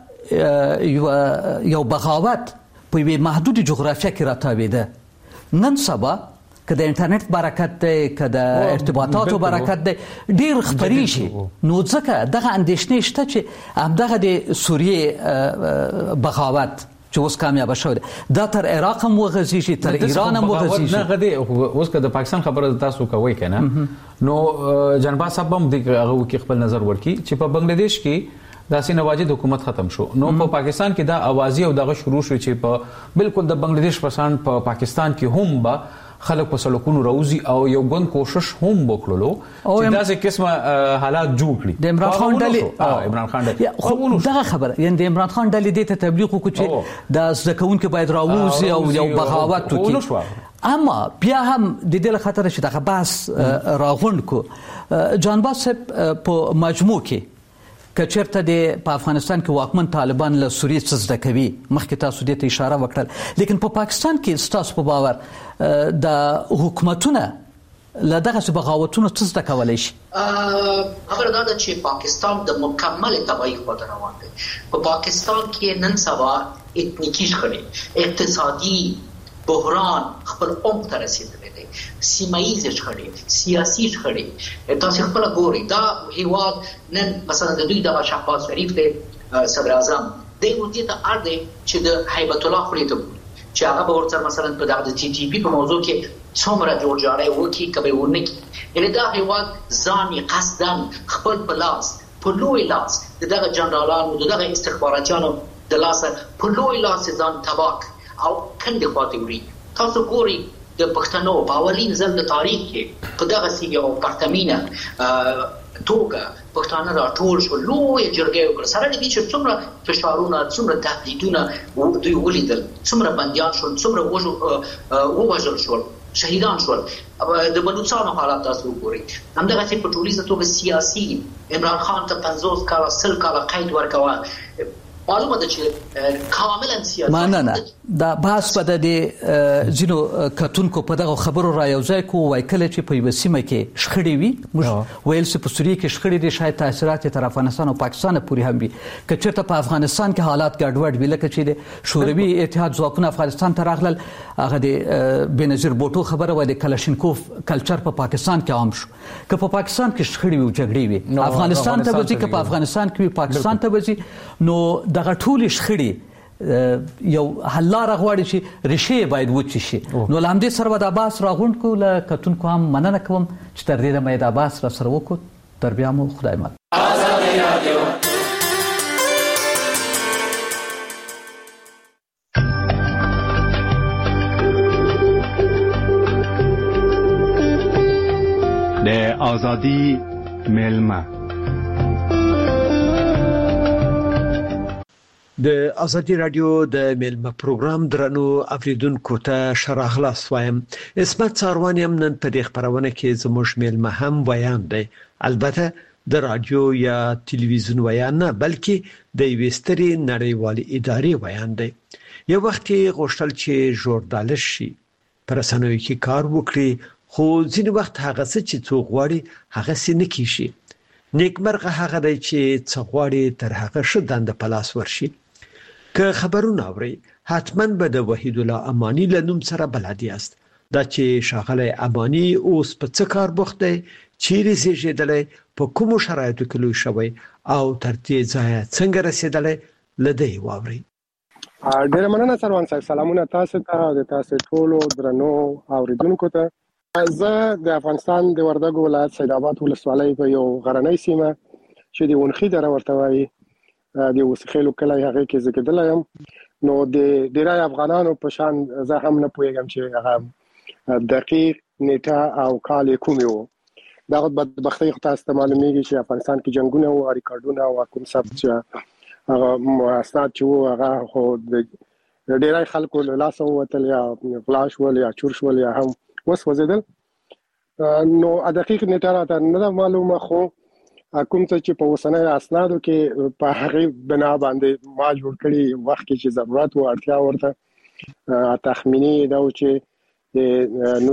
به یو بغاوت په یوه محدود جغرافیه کې راتاویده. نن سبا که د انټرنیټ برکت دی، که د ارتباطاتو برکت دی، ډیر خپرې شي. نو ځکه دغه اندېښنې شته چې همدغه د سوریې بغاوت چې اوس کامیاب شوی دا تر عراق هم وغځېږي، تر ایران هم وغځېږي. نه غدي اوس که د پاکستان خبره تاسو کوي کنه، نو جان باز صاحب هم دغه کې خپل نظر ورکړي چې په بنگلاديش کې داسې نواجد حکومت ختم شو، نو په پاکستان کې دا اوازي او دغه شروع شو چې په بالکل د بنگلاديش پسان په پاکستان کې هم با خلک په سلوکونو راوځي او یو ګوند کوشش هم وکړلو چې داسې قسمه حالات جوړ کړي. د عمران خان ډلې خو دغه خبره، یعنی د عمران خان ډلې دې ته تبلیغ وکړي چې د زده کوونکو باید راوځي او یو بغاوت وکړي. اما بیا هم د دې خاطر چې دغه بحث راغونډ کو. جان باز صاحب په مجموع کې که چېرته د په افغانستان کې واکمن طالبان له سوریې څه زده کوي، مخکې تاسو دې ته اشاره وکړل، لیکن په پاکستان کې ستاسو په باور د حکومتونه له دغسې بغاوتونو څه زده کولی شي؟ خبره دا ده چې پاکستان د مکمل تباهي خواته روان دی. په پاکستان کې نن سبا اتنیکی شخړې، اقتصادي بحران خپل عمق ته رسیدلی دی، سیمایي شخړې، سیاسي شخړې. تاسو خپل ګورئ دا هیواد نن مثلا د دوی د شهباز شریف دی صدر اعظم دی ودې ته اړ دی چې د هیبت الله خولي ته چې هغه به ورته مثلا په دغه ټي ټي پی په موضوع کې څومره جوړجاړی وکړي کبه ونه کړي. یعنې دا هیواد ځان یې قصداً خپل په لاس په لوی لاس دغه جنرالانو دغه استخباراتیانو د لاسه په لوی لاس ځان تباک او کندې خواته وړي. تاسو ګورئ د پښتنو په اولین ځل د تاریخ کې په دغه یو پرتمینه توګه پښتانه راټول شول، لویه جرګه وکړه، سره دې چې څومره فشارونه، څومره تهدیدونه دوی ولیدل، څومره بندیان شول، څومره ووژل شول، شهیدان شول. د بلوچستان حالات تاسو وګورئ. همدغسې په ټولیزه توګه سیاسي عمران خان ته 50 کاله 100 کاله قید ورکوه. معلومه ده چې کاملا سیاسي نه دا بحث په د ځینو کتونکو په دغه خبرو را یوځای کو وای کله چې په وسیمه کې شخړې وي موږ ویل چې په سوریه کې شخړې دي، شاید تاثیرات تر افغانستان او پاکستان پورې هم وي. که چېرته په افغانستان کې حالات ګډوډ وي لکه چې د شوروي اتحاد ځواکونه افغانستان ته راغلل، هغه د بنظیر بوټو خبره وای د کلاشینکوف کلچر په پاکستان کې عام شو. که په پاکستان کې شخړې وي او جګړې وي افغانستان ته وځي، که په افغانستان کې وي پاکستان ته وځي، نو دغه ټول شخړې یو حل لاره غواړي چې ریښې باید وچې شي. نو له همدې سره به د عباس راغونډ کړو. له کتونکو هم مننه کوم چې تر دې دمه د عباس را سره وکړو. تر بیا مو خدای مل. د آزادی میلمه د ازادي رادیو د میلمه پروګرام درنو اوریدونکو ته شراغلاس وایم. اسمت څاروانیم نن په دې خبرونه کې زموږ میلمه هم ویان دی، البته د رادیو یا ټلویزیون ویان نه بلکې د ویستري نړیوالې ادارې ویان دی. یو وخت غوښتل چې ژورنالیست شي، پر رسنیو کې کار وکړي، خو ځینې وخت هغه څه چې څوک غواړي هغه څه نه کیږي. نیکمرغه هغه دی چې څوک غواړي تر هغه ښه دنده په لاس ورشي. که خبرونه اوري حتما به د وحید الله امانی له نوم سره بلد یاست. دا چې شاغله امانی اوس په څه کار بوخت دی، چیرې زیږیدلی، په کومو شرایطو کې لوی شوی او تر دې ځایه څنګه رسیدلی لدی واوري. ډیره مننه سروان صاحب. سلامونه تاسو ته او تاسو ټولو درنو اوریدونکو ته. زه د افغانستان د وردګو ولایت سید آباد ولسوالۍ په یو غرنۍ سیمه چې د ونخي دره ورته وایي د وسخېلو کلی هغه کې زګدل یم. نو د ډیرای افغانانو په شان زه هم نه پوهیږم چې هغه دقیق نیټه او کال کوم یو. دا بدبختی خو تاسو ته معلومیږي چې افغانستان کې جنگونه او ریکارډونه او کوم څه چې هغه اسناد چې هغه خو د ډیرای خلکو له لاس وتل یا فلاش ول یا چور شول یا هم وسوځیدل. نو دقیق نیټه راته نه معلومه، خو کوم څه چې په وسنۍ اسنادو کې په هغه بنا باندې ما جوړ کړی وخت کې چې ضرورت او اړتیا ورته تخمینی دا و چې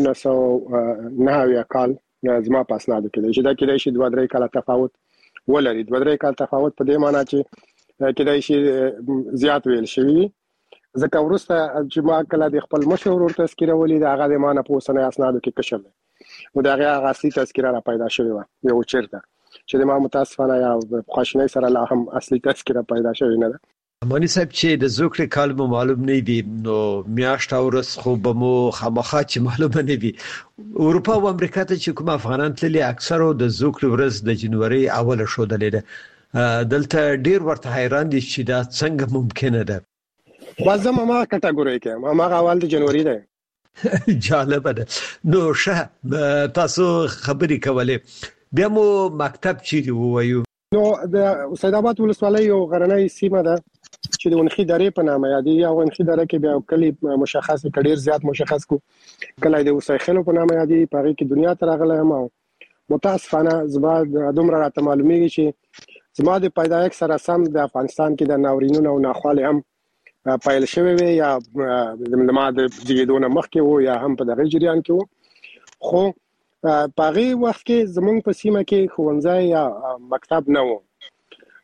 1990 کال زما په اسنادو کې چې دا کېدای شي 2-3 کال تفاوت ولري. 2-3 کال تفاوت په دې معنی چې کېدای شي زیات ویل شوی. ځکه ورسته چې ما کله د خپل مشور ورته تذکره ولید هغه د معنی په وسنۍ اسنادو کې کشل نو دا هغه اصلي تذکره را پیدا شوی و یو چیرته چې د ما متاسفانه یا خواشنۍ سره لا هم اصلي تذکره پیدا شوی نه ده. امانی صاحب چې د زوکړې کال مو معلوم نه دی، نو میاشت او ورځ خو به مو خامخا چې معلومه نه وي. اروپا او امریکا ته چې کوم افغانان تللي اکثره د زوکړې ورځ د جنوري اوله شودلې ده. دلته ډیر ورته حیران دي چې دا څنګه ممکنه ده. بازم ما کټګوري کې ما اول د جنوري ده. جالب ده. نو شه تاسو خبرې کولې، بیا مو مکتب چیرې ووایو؟ نو د سید آباد ولسوالۍ یو غرنۍ سیمه ده چې د ونخي درې په نامه یادېږي. او ونخي دره کې بیا کلی مشخص ډیر زیات مشخص کو کله د وسایخلو په نامه یادېږي. په هغه کې دنیا ته راغلی ما متاسفانه زما دومره راته معلومیږي چې زما د پیدایښت سره سم د افغانستان کې د ناورینونو او ناخوالې هم پایل شوی وي یا د ما د زیږیدو نه مخکې وو یا هم په دغه جریان کې وو. خو په هغه وخت کې زمونږ په سیمه کې ښوونځی یا مکتب نه و.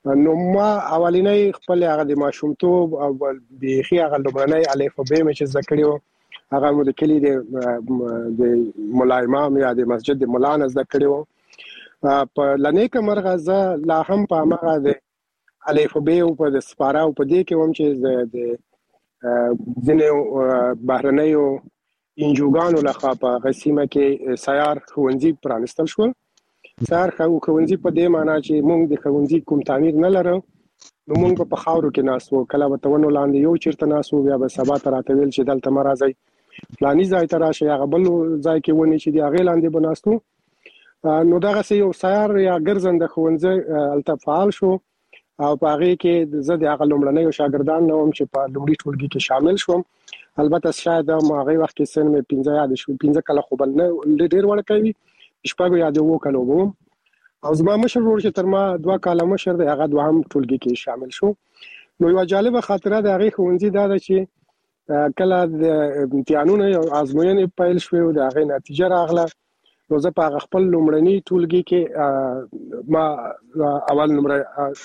نو ما اولینی خپل هغه د ماشومتوب او بيخي هغه لومړنی الف او ب مې چې ذکرېو هغه مو د کلی د مولا امام یا د مسجد د مولا نه ذکرېو په لنیک مرغه لا هم په هغه د الف او ب او په د سپاره او په دې کې هم چې د ځینې بهرنیو انجوګانو لخوا په غسیمه کې سیار خوندې پرانستل شول. سیار خوندې په دې معنی چې موږ د خوندې کوم تعمیر نه لرو، نو موږ په خاورو کې ناسو، کله به تونو لاندې یو چیرته ناسو، بیا به سبا ته راته ویل چې دلته مرزي فلاني ځای ته راشي، هغه بل ځای کې ونی چې دی هغه لاندې بناستو. نو دغه یو سیار یا ګرځنده خوندې التفعال شو او په هغه کې زه د هغه لومړنیو شاګردان نوم چې په لومړي ټولګي کې شامل شوم. البته شاید ما هغه وخت کې سن مې 15 یاد شو، 15 کله خو بل نه ډېر وړ کوي، شپږ یاد وو کلو وو. او زما مشر ورور چې تر ما 2 کاله مشر دی، هغه دوهم ټولګي کې شامل شو. نو یو جالب خاطره د هغه خوندې دا ده چې کله د امتحانونو او ازموینې پیل شوې او د هغه نتیجه راغله، نو زه په خپل لومړني ټولګي کې ما اول نمبر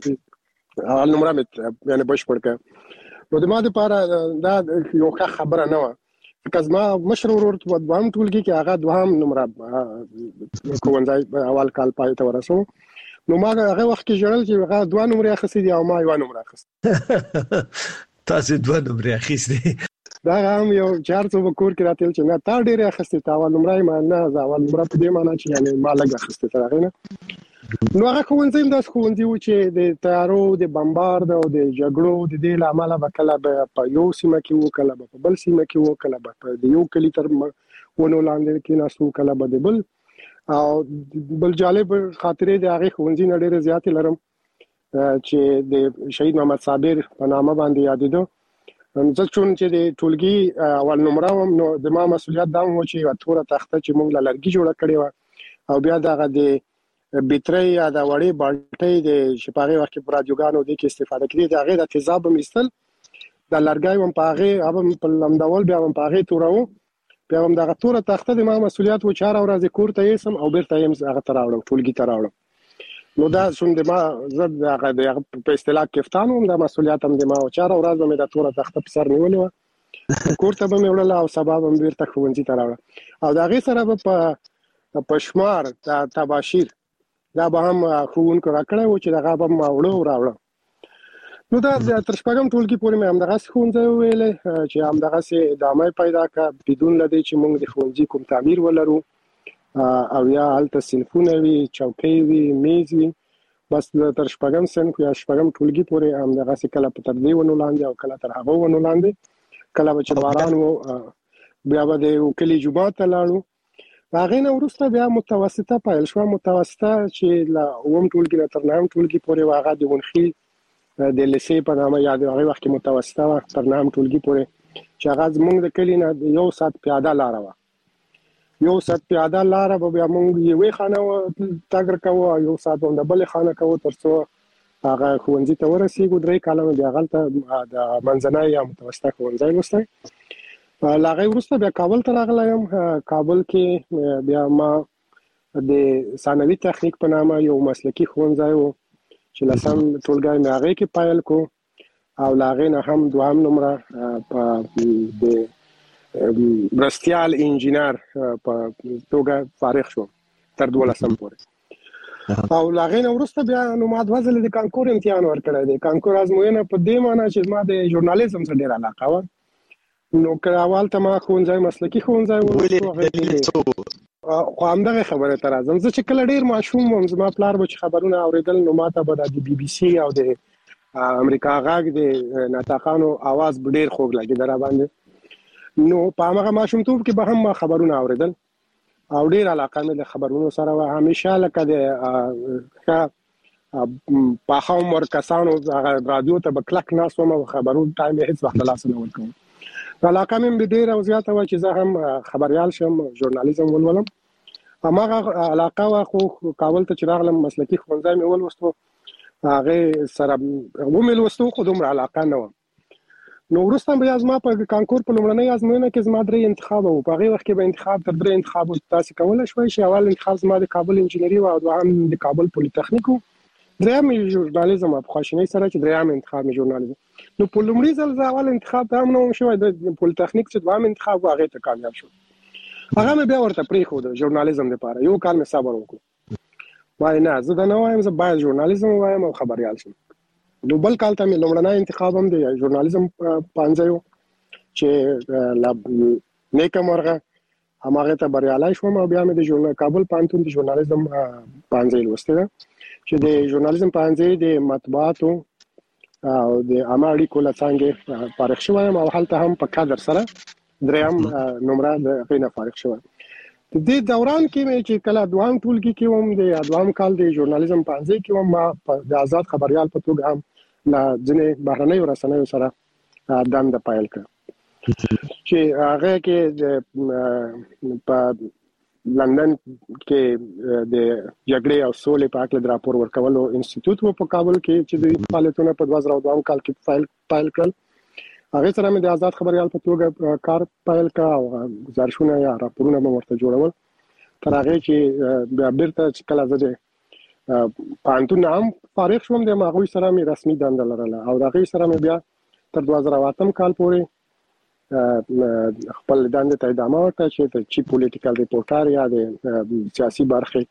مې یعنی بشپړ کړ. نو د ما لپاره دا یو خبره نه و، که زما مشر ورور په دوهم ټولګي کې هغه دوهم نمبر کوونځای اول کال پای ته ورسو، نو ما هغه وخت کې جوړل چې هغه 2 نمبر اخیستي دي او ما 1 نمبر اخیست. تاسو 2 نمبر اخیستي؟ دا هم یو 400 کور کې راتل چې نه تا ډېر اخیستي، تا اول نمبر ما نه، اول نمبر په دې معنی چې یعنی ما لږ اخیستي تر هغه نه. نو هغه خوندې د خوندې و چې د تیارو د بمبارد او د جګړو د دې لامل به کله په یو سیمه کې وو، کله په بل سیمه کې وو، کله په یو کلی تر ونو لاندې کې ناسو، کله به د بل. او بل جالب خاطره د هغه خوندې نه ډېر زیات لرم چې د شهید محمد صابر په نامه باندې یادېدو. زه چون چې د ټولګي اول نمبر وم، نو د ما مسولیت دا و چې تور تخته چې موږ لرګي جوړ کړی و او بیا دغه د بیتری یا د وړې بالټۍ د شپږې وخت پر رادیوګانو د کې استفاده کړي، د هغه د تیزاب مستل د لرګي هم په هغه هم په لمدول، بیا هم په هغه تورو، بیا هم دغه تور تخته د ما مسولیت و 4 ورځې کور ته یې سم او بیرته یې هغه تراوړم ټولګي تراوړم. نو دا شون د ما زه هغه د په اصطلاح کفتانو د مسولیت هم د ما 4 ورځې مې د تور تخته په سر نیولې و، کور ته به مې وړل او سبا به بیرته ښوونځي تراوړم. او دا غي سره په شمار د تباشیر دا به هم خوونکو راکړی و چې دغه به ماوړو راوړم. نو دا تر شپږم ټولګي پورې مې همدغه ښوونځی ویلې چې همدغه سي ادامه پیدا کړه بدون لدی چې موږ د ښوونځي کوم تعمیر ولرو او یا هلته صنفونه وي، چوکۍ وي، میز وي. بس تر شپږم صنف یا شپږم ټولګي پورې همدغه سي کله په تر دې ونو لاندې او کله تر هغه ونو لاندې، کله به چې باران و بیا به د کلي جومات ته لاړو. هغه نه وروسته بیا متوسطه پیل شو، متوسطه چې لا اوم ټولګي نه تر نهم ټولګي پورې واغه د ونخي د لیسې په نامه یاد هغه وخت کې متوسطه تر نهم ټولګي پورې چې هغه زموږ د کلی نه یو سات پیاده لار و، یو سات پیاده لار به بیا موږ یوې خانه تاګر کوو، یو سات هم د بل خانه کوو تر څو هغه خوندې ته ورسېږو. 3 کاله بیا غلطه د منځنۍ یا متوسطه خوندې لوستای. لاغه ورسته بیا کابل ته راغلم. کابل کې بیا ما د ثانوي تخنیک په نامه یو مسلکی ښوونځی و چې لسم ټولګی مې هغه کې پیل کو او لاغه نه هم دوهم نمبر په د برستیال انجینر په توګه فارغ شوم تر 12 پورې. او لاغه نه ورسته بیا نو ما د وزل د کانکور امتحان ورکړی دی. کانکور ازموینه په دې معنی چې ما د ژورنالیزم سره ډیر علاقه و. نو که اول ته ما ښوونځی مسلکی ښوونځی و خو همدغه خبره تر ازم زه چې کله ډیر ماشوم وم زما پلار به خبرونه اوریدل نو ماته به د بي بي سي او د امریکا غاګ د ناتاخانو आवाज ډیر خوږ لګي در باندې. نو په هغه ماشومتوب کې به هم خبرونه اوریدل او ډیر علاقه مې د خبرونو سره و. همیشه لکه د په خامور کسانو رادیو ته بکلک ناس وم او خبرونو ټایم هیڅ وخت لاس نه ورکوم. علاقه مې ډیر او زیاته و چې زه هم خبريال شم، ژورنالیزم ولولم. هماغه علاقه واخو کابل ته چې راغلم مسلکی ښوونځی مې ولوستو، هغه سره مې ولوستو خو دومره علاقه نه و. نو وروسته بیا زما په کانکور په لومړنۍ ازموینه کې زما 3 انتخاب وو. په هغه وخت کې به انتخاب تر 3 انتخاب تاسو کولای شوي چې اول انتخاب زما د کابل انجینری او دوهم د کابل پولی تخنیک وو دریم ژورنالیزم په خواشینی سره چې دریم انتخاب ژورنالیزم نو په لومړي ځل ځاول انتخاب هم نو شوی د پولیټیکنیک چې دوام انتخاب واغې ته کامیاب شو هغه مې بیا ورته پرې خو د ژورنالیزم لپاره یو کال مې صبر وکړ وای نه زه دا نه وایم زه باید ژورنالیزم وایم او خبريال شم نو بل کال ته مې لومړنی انتخاب هم د ژورنالیزم پانځه چې لا نیکه مرغه هماغه ته بریالای شوم او بیا مې د ژورنال کابل پانتون د ژورنالیزم پانځه لوستل چې د ژورنالیزم پانځه د مطبوعاتو او د عامه کول څنګه فارغ شوم او حالته هم په کادر سره دریم نمبر د غینه فارغ شوم د دې دوران کې مې چې کله دوام ټولګي کې وم د دوام کال د ژورنالیزم پانځه کې وم ما د آزاد خبريال په توګه هم لا ځنې بهرنۍ رسنیو سره دند پایل کړ چې هغه کې په لندن کې د جګړې او سولې په اړه د راپور ورکولو انسټیټیوټ په کابل کې چې د فعالیتونو په 2002 کال کې فایل کړل هغه سره مې د آزاد خبريال په توګه کار پایل کړ او گزارشونه یا راپورونه مې ورته جوړول تر هغه چې بیا بیرته کله زه پانتون هم فارغ شوم د ماغوي سره مې رسمي دند لرله او هغه سره مې بیا تر 2008 کال پورې خپل دند ته ادامه ورکړه چې چی پولیټیکل ریپورټر یا د سیاسي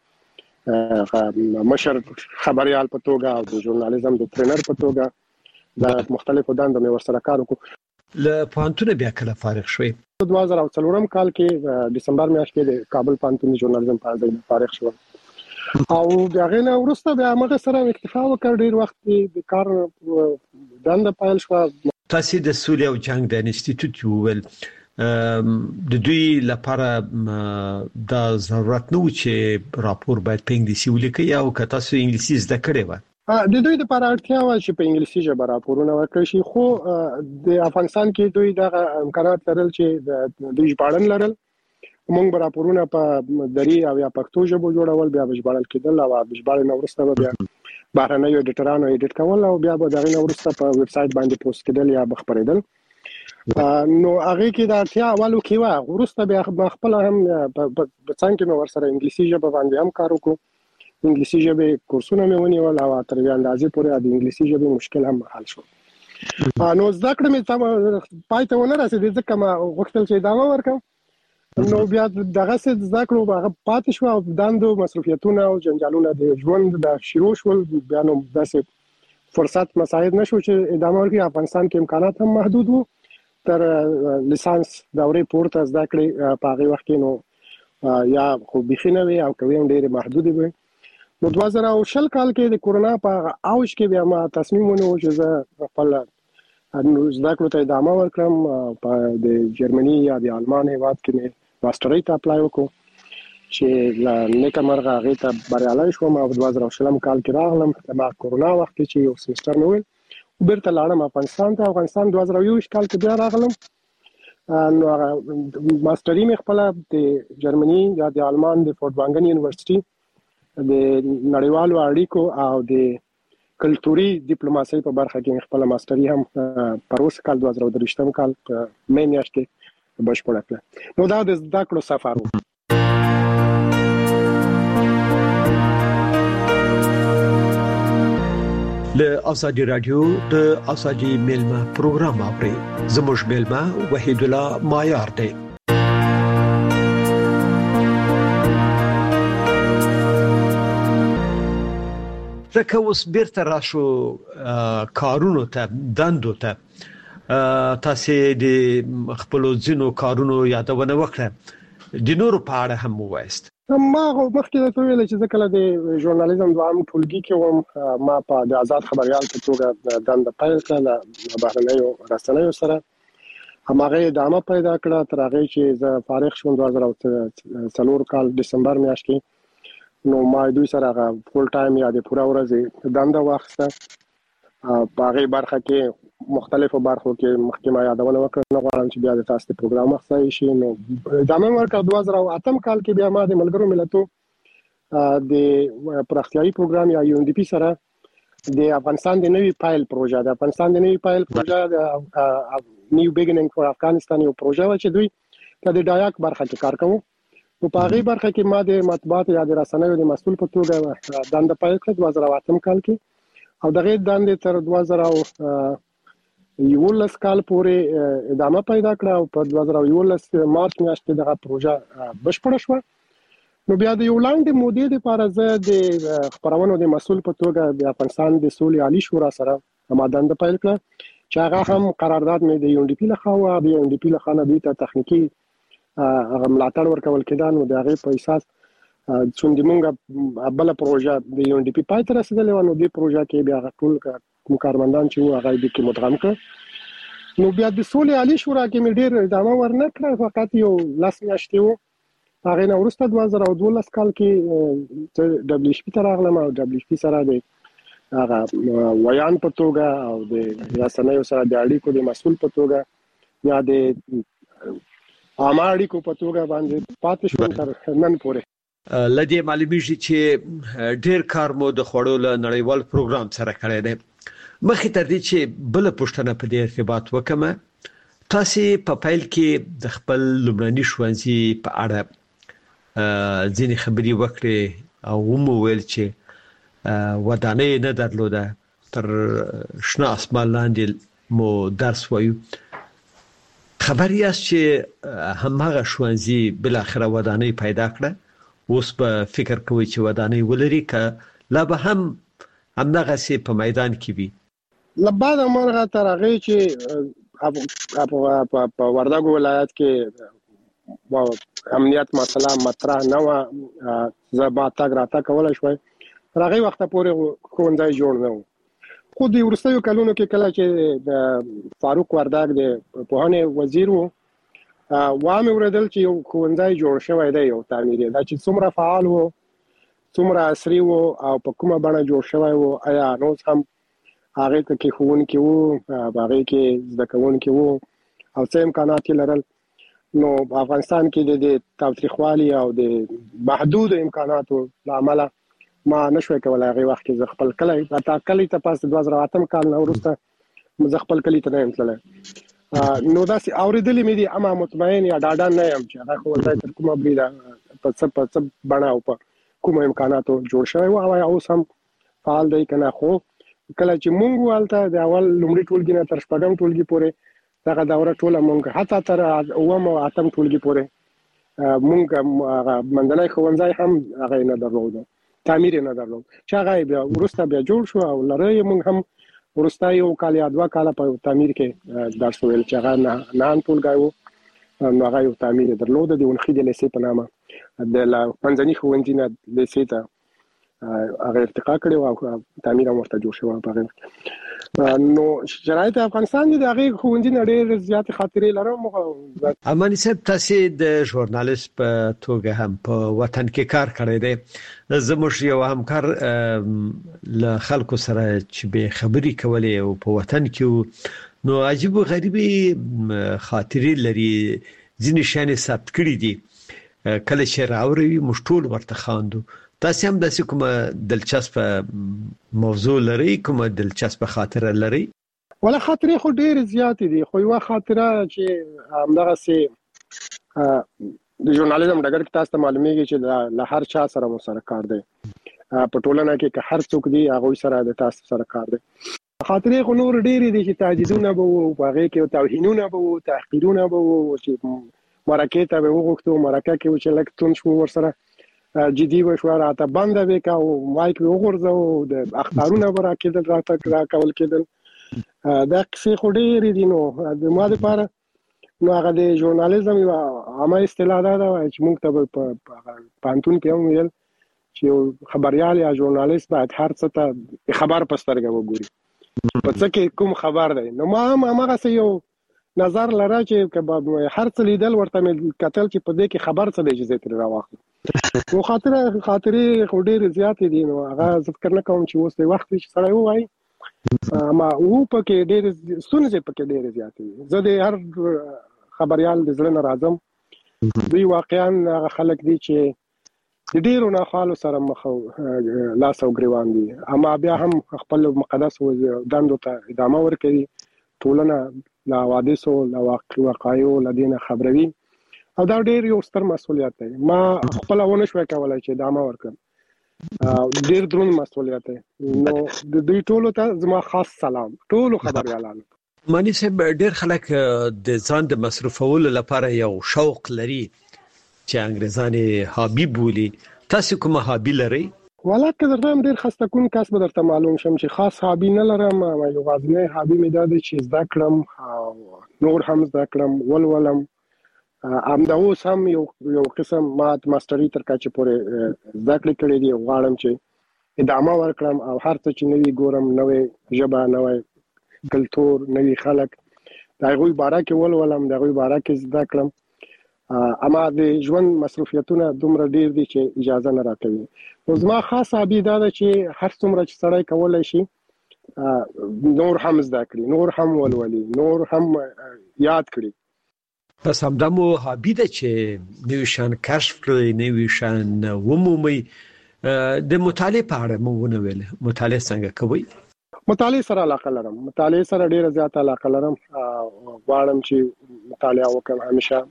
برخه مشر خبريال په توګه او د ژورنالیزم د ټرینر په توګه د مختلفو دندو مې ورسره کار وکړ له پانتون بیا کله فارغ شوې 2004 کال کې دسمبر میاشت کې د کابل پانتون ژورنالیزم په ځای فارغ شوم او بیا غوښنه ورسته بیا موږ سره اکتفا وکړ ډیر وخت د کار دند پایل شو تاسو د سولې او جنگ د انسټیټیوټ ویل د دوی لپاره د ضرورت نو چې راپور باید په انګلیسي ولیکي او که تاسو انګلیسي زده کړی و د دوی لپاره اړتیا و چې په انګلیسي ژبه راپورونه ورکړي شي خو د افغانستان کې دوی د امکانات لرل چې د ژباړن لرل موږ به راپورونه په دری او یا پښتو ژبه جوړول بیا به ژباړل کېدل او ژباړن ورسته بیا بهرنۍ ایډیټرانو ایډیټ کول او بیا به دغه ورسته په ویب سټ باندې پوسټ کېدل یا بخبرېدل نو هغه کې د اړتیا اولو کې و ورسته بیا خپل هم په څنګه نو ورسره انګلیسي ژبه باندې هم کار وکړو انګلیسي ژبه کورسونه مې ونیول او تر یو اندازې پورې د انګلیسي ژبه مشکل هم حل شو نو زده کړم چې پایته ونه رسیدې ځکه ما غوښتل چې ادامه ورکړم نو بیا دغه څه زده کړو هغه پاتې شو او دندو مصروفیتونه او جنجالونه د ژوند د شروع شول بیا نو داسې فرصت مساعد نشو چې ادامه ورکړي افغانستان کې امکانات هم محدود وو تر لیسانس دورې پورته زده کړې په هغه وخت کې نو یا خو بخینه وي او کوي ډېر محدود وي نو 2020 کال کې د کورونا په اوج کې بیا ما تصمیم ونیو چې زه خپل زده کړو ته ادامه ورکړم په د جرمني یا د آلمان هیواد کې ماسترۍ ته اپلای وکړو چې نیکه مرغه هغه ته بریالي شوم او 2020 کال کې راغلم په کورونا وخت کې چې یو سمستر نو بیرته لاړم افغانستان ته افغانستان 2020 کال کې بیا راغلم نو ماسترۍ مې خپل د جرمني یا د آلمان د فورټوانګن یونیورسيټي د نړیوالو اړیکو او د کلتوري ډیپلوماسۍ په برخه کې خپل ماسترۍ هم پروس کال 2023 کال په مې میاشت کې بشپړه کړه نو دا د زده کړو سفر و له ازادي رادیو د ازادي ملما پروګرام اوري زموږ ملما وحید الله مایار دی زکه اوس بیرته راشو کارونو ته دندو ته تاسو د خپل ځینو کارونو یادونه وکړه د نورو په اړه هم وایست ما مخکې ته ویل چې کله د ژورنالیزم دوام ټولګي کې وم ما په د آزاد خبريال په توګه دند پایل کړل بهرنیو رسنیو سره همغه ادامه پیدا کړه تر هغه چې زه فارغ شوم 2004 کال دسمبر میاشت کې نو ما دوی سره فول ټایم یا د پوره ورځ دند واخسته په هغه برخه کې مختلفو برخو کې محکمه یادونه وکړه نو غواړم چې بیا د تاسو په پروګرام ځای شي نو ادامه ورکړه 2008 کال کې بیا ما د ملګرو ملتونو د پراختیايي پروګرام یا یو ان ډي پی سره د افغانستان د نوي پایل پروژه د افغانستان د نوي پایل پروژه د نیو بیګینینګ فور افغانستان یو پروژه و چې دوی د ډایاک برخه کې کار کوي نو په هغه برخه کې ما د مطبوعات یا د رسنیو د مسؤل په توګه دنده پیل کړه 2008 کال کې او دغه دنده تر 2011 کال پورې ادامه پیدا کړه او په 2011 مارچ میاشتې دغه پروژه بشپړه شوه. نو بیا د یو لاندې مودې لپاره زه د خبرونو د مسؤل په توګه د افغانستان د سولې عالی شورا سره مادند پیل کړ چې هغه هم قرارداد مې د UNDP لخوا او د UNDP لخوا نه د تخنیکی ملاتړ ورکول کېدان او د هغه په اساس څومره موږ بل پروژه د UNDP پای ته رسیدلې و. نو د پروژه کې بیا ټول کارمندان چې هغه د کې مدغم کړ. نو بیا د سولې عالی شورا کې مې ډېر ادامه ورنکړه فقط یو لاس میاشتې و. هغه نو ورسته 2012 کال کې WHP ته راغلم او WHP سره د هغه ویان په توګه او د رسنیو سره د اړیکو د مسؤل په توګه یا د عامه اړیکو په توګه باندې پاتې شوم تر نن پورې. لدې معلومیږي چې ډېر کار مو د خوړو له نړیوال پروګرام سره کړی دی. مخکې تر دې چې بل پښتنه په دې ارتباط وکم تاسو په فایل کې د خپل لومړني ښوونځي په اړه ځینې خبرې وکړې او مو ویل چې ودانۍ نه درلوده تر شنه اسمان لاندې مو درس وایو. خبر یاست چې همغه ښوونځي بل اخره ودانۍ پیدا کړه. اوس په فکر کوي چې ودانۍ ولري که لا به هم همدغه سي په میدان کې وي. لبعد امرغه تر هغه چې په وردګو ولایت کې امنیت مسله مطرح نه و زبا تاګ راته کولای شوی تر هغه وخت پورې ښوونځي جوړ نه و. خو د ورستیو کلونو کې کله چې د فاروق وردګ د پوهنې وزیر و وامه ورېدل چې یو ښوونځي جوړ شوی دی یو تعمیري دا چې څومره فعال و څومره عصري و او په کومه باندې جوړ شوی و آیا نو هم هغه کې ښوونکي وو هغه کې زده کوونکي وو او څه امکانات لرل. نو افغانستان کې د تاوتریخوالي او د محدود امکاناتو لامل ما نشوي کولای هغه وخت کې خپل کلی ته پاس 2008 کال نه ورسته مزه خپل کلی ته نه تلل. نو دا سي اوریدلې مې دي اما مطمئن یا ډاډه نه یم چې هغه ولای تر کومه بریده په څه بڼه او په کومه امکاناتو جوړ شوی او اوس هم فعال دی کنه. خو کله چې مونږ والته د اول لومړي ټولګي نه تر شپږم ټولګي پورې دغه دوره ټوله مونږ حتی تر اوم او اتم ټولګي پورې مونږ منځنی ښوونځی هم هغه نه درلود تعمیر نه درلود چې هغه بیا ورسته بیا جوړ شو او لري مونږ هم ورسته یو کال یا دوه کال په تعمیر کې درس ویل چې هغه نه ټولګي وو. نو هغه یو تعمیر درلود د ونخې د لیسې په نامه د منځنی ښوونځي نه لیسې ته هغه ارتقا کړي او تعمیر ورته جوړ شو په هغه. نو شرایط افغانستان د هغه ښوونځي نه ډېر زیات خاطرې لرم. امانی صاحب تاسو د ژورنالیست په توګه هم په وطن کې کار کړی دی. زموږ یو همکار له خلکو سره چې به خبري کولې او په وطن کې نو عجیب او غریبي خاطرې لري ځینې شان ثبت کړی دي. کله چې راوړي مشټول ورته خواندو. تاسو هم د کومه دلچسپ موضوع لري کومه دلچسپ خاطره لري؟ ولا خاطرې خو ډېر زیات دي خو یو خاطره چې همدغه سي د ژورنالیزم ډګر کې تاسو ته معلومیږي چې له هر چا سره مو سره کار دی په ټولنه کې که هر څوک دی هغه سره د تاسو سره کار دی. خاطرې خو نور ډېر دي چې تهدیدونه به وو هغه کې توهینونه به وو تحقیرونه به وو چې مرکه ته به وغوښتو مرکه کې چې لکتون شو ورسره جدي وشو راته بند وکاو مایک وګورځو د اخطارونه براکېدل راته کول کېدل دا څه خو ډېر دي. نو د ما لپاره نو هغه د ژورنالیزم یو عامه اصطلاح ده چې موږ ته په پانتون کې هم ویل چې خبريال یا ژورنالیست باید هر څه ته خبر پسترګه وګوري په څه کې کوم خبر دی. نو ما هم هغه څه یو نظر لره چې هر څه لیدل ورته کتل چې په دې کې خبر څه دی چې زه تر راوخم. نو خاطرې خو ډېر زیات دي. نو هغه ذکر نه کوم چې اوس د وخت چې سره وای ما او پکې ډېر ستونزې پکې ډېر زیات دي. زه د هر خبريال د زړه نه راځم دوی واقعا خلک دي چې د ډېرو ناخوالو سره مخ لاس او ګریوان دي اما بیا هم خپل مقدس دندو ته ادامه ورکوي. ټولنه لا حوادثو لا واقعو لدينا خبروي او دا ډیر یو ستر مسولیت دی. ما خپل ونه شوي کولای چې دامه ورکړم، ډیر درون مسولیت دی. نو د دوی ټولو ته زما خاص سلام، ټولو خبريالانو. مانی صاحب ډیر خلک د ځان د مصرفولو لپاره یو شوق لري چې انګريزانه هابي بولي. تاسو کومه هابي لرئ؟ ولکه درته ډیر خسته کون کس به درته معلوم شم چې خاص هابي نه لرم. یو غاځنه هابي مې دا دی چې زده کړم، نور هم زده کړم، ولولم. دا اوس هم یو قسم ماستری تر کچې پورې زده کړې کړې دي. غواړم چې ادامه ورکړم او هر څه چې نوی ګورم، نوې ژبه، نوې کلتور، نوی خلک، دا غوي باره کې ولولم، دا غوي باره کې زده کړم. اما د ژوند مصرفیتونه دومره ډیر دي چې اجازه نه راکوي. نو زما خاص هابي دا ده چې هر څومره چې سړی کولای شي نور هم زده کړي، نور هم ولولي، نور هم یاد کړي. پس همدا مو هابي ده چې نوی شان کشف کړئ، نوی شان ومومئ. د مطالعه په اړه مو ونه ویل، مطالعه څنګه کوئ؟ مطالعه سره علاقه لرم، مطالعه سره ډیره زیاته علاقه لرم. غواړم چې مطالعه وکړم همیشه.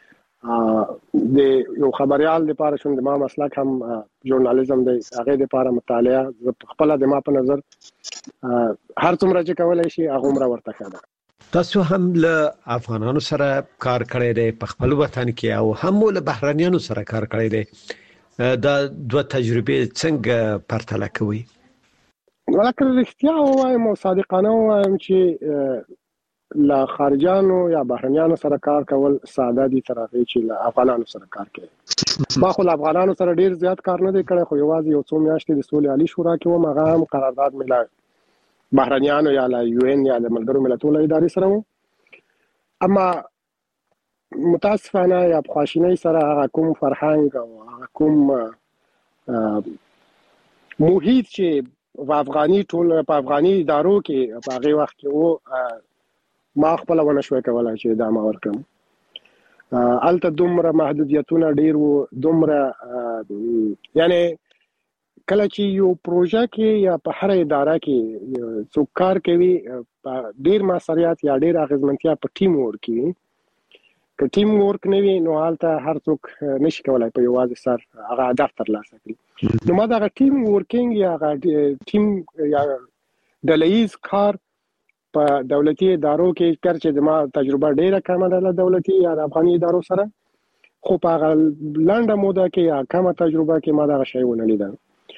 د یو خبريال لپاره شوم، د ما مسلک هم ژورنالیزم دی، هغه لپاره مطالعه خپل د ما په نظر هر څومره چې کولای شي هغه عمر ورته کړه. تاسو هم له افغانانو سره کار کړی دی په خپل وطن کې، او هم له بهرانيانو سره کار کړی دی. دا دوه تجربې څنګه پرتله کوي؟ ولکه رښتیا وایم او صادقانه وایم چې لا خارجانو یا بهرنیانو سره کار کول ساده دي تر هغه چې له افغانانو سره کار کوي. ما خو له افغانانو سره ډیر زیات کار نه دی کړی، خو یوازې یو څو میاشتې د سولې عالی شورا کې وم، هغه هم قرارداد مله بهرنیانو یا له یو ان یا د ملګرو ملتونو ادارې سره و. اما متاسفانه یا بخواشینۍ سره هغه کوم فرهنګ او هغه کوم محیط چې په افغاني ادارو کې په هغه وخت کې و، ما خپل ونه شوي کولای چې ادامه ورکړم. الته دومره محدودیتونه ډیر وو، دومره یعنی کله چې یو پروژه کې یا په هر اداره کې څوک کار کوي، ډیر مسؤلیت یا ډیر اغیزمنتیا په ټیم ورک وي. که ټیم ورک نه وي نو الته هر څوک نشي کولای په یوازې سر هغه هدف ترلاسه کړي. نو ما دا ټیم ورکینګ یا ټیم یا ډلهیز کار په دولتي ادارو کې کړ چې ما تجربه ډیره کمه ده له دولتي یا افغاني ادارو سره، خو په لنډه موده کې یا کمه تجربه کې ما دا شی ونه لیدل.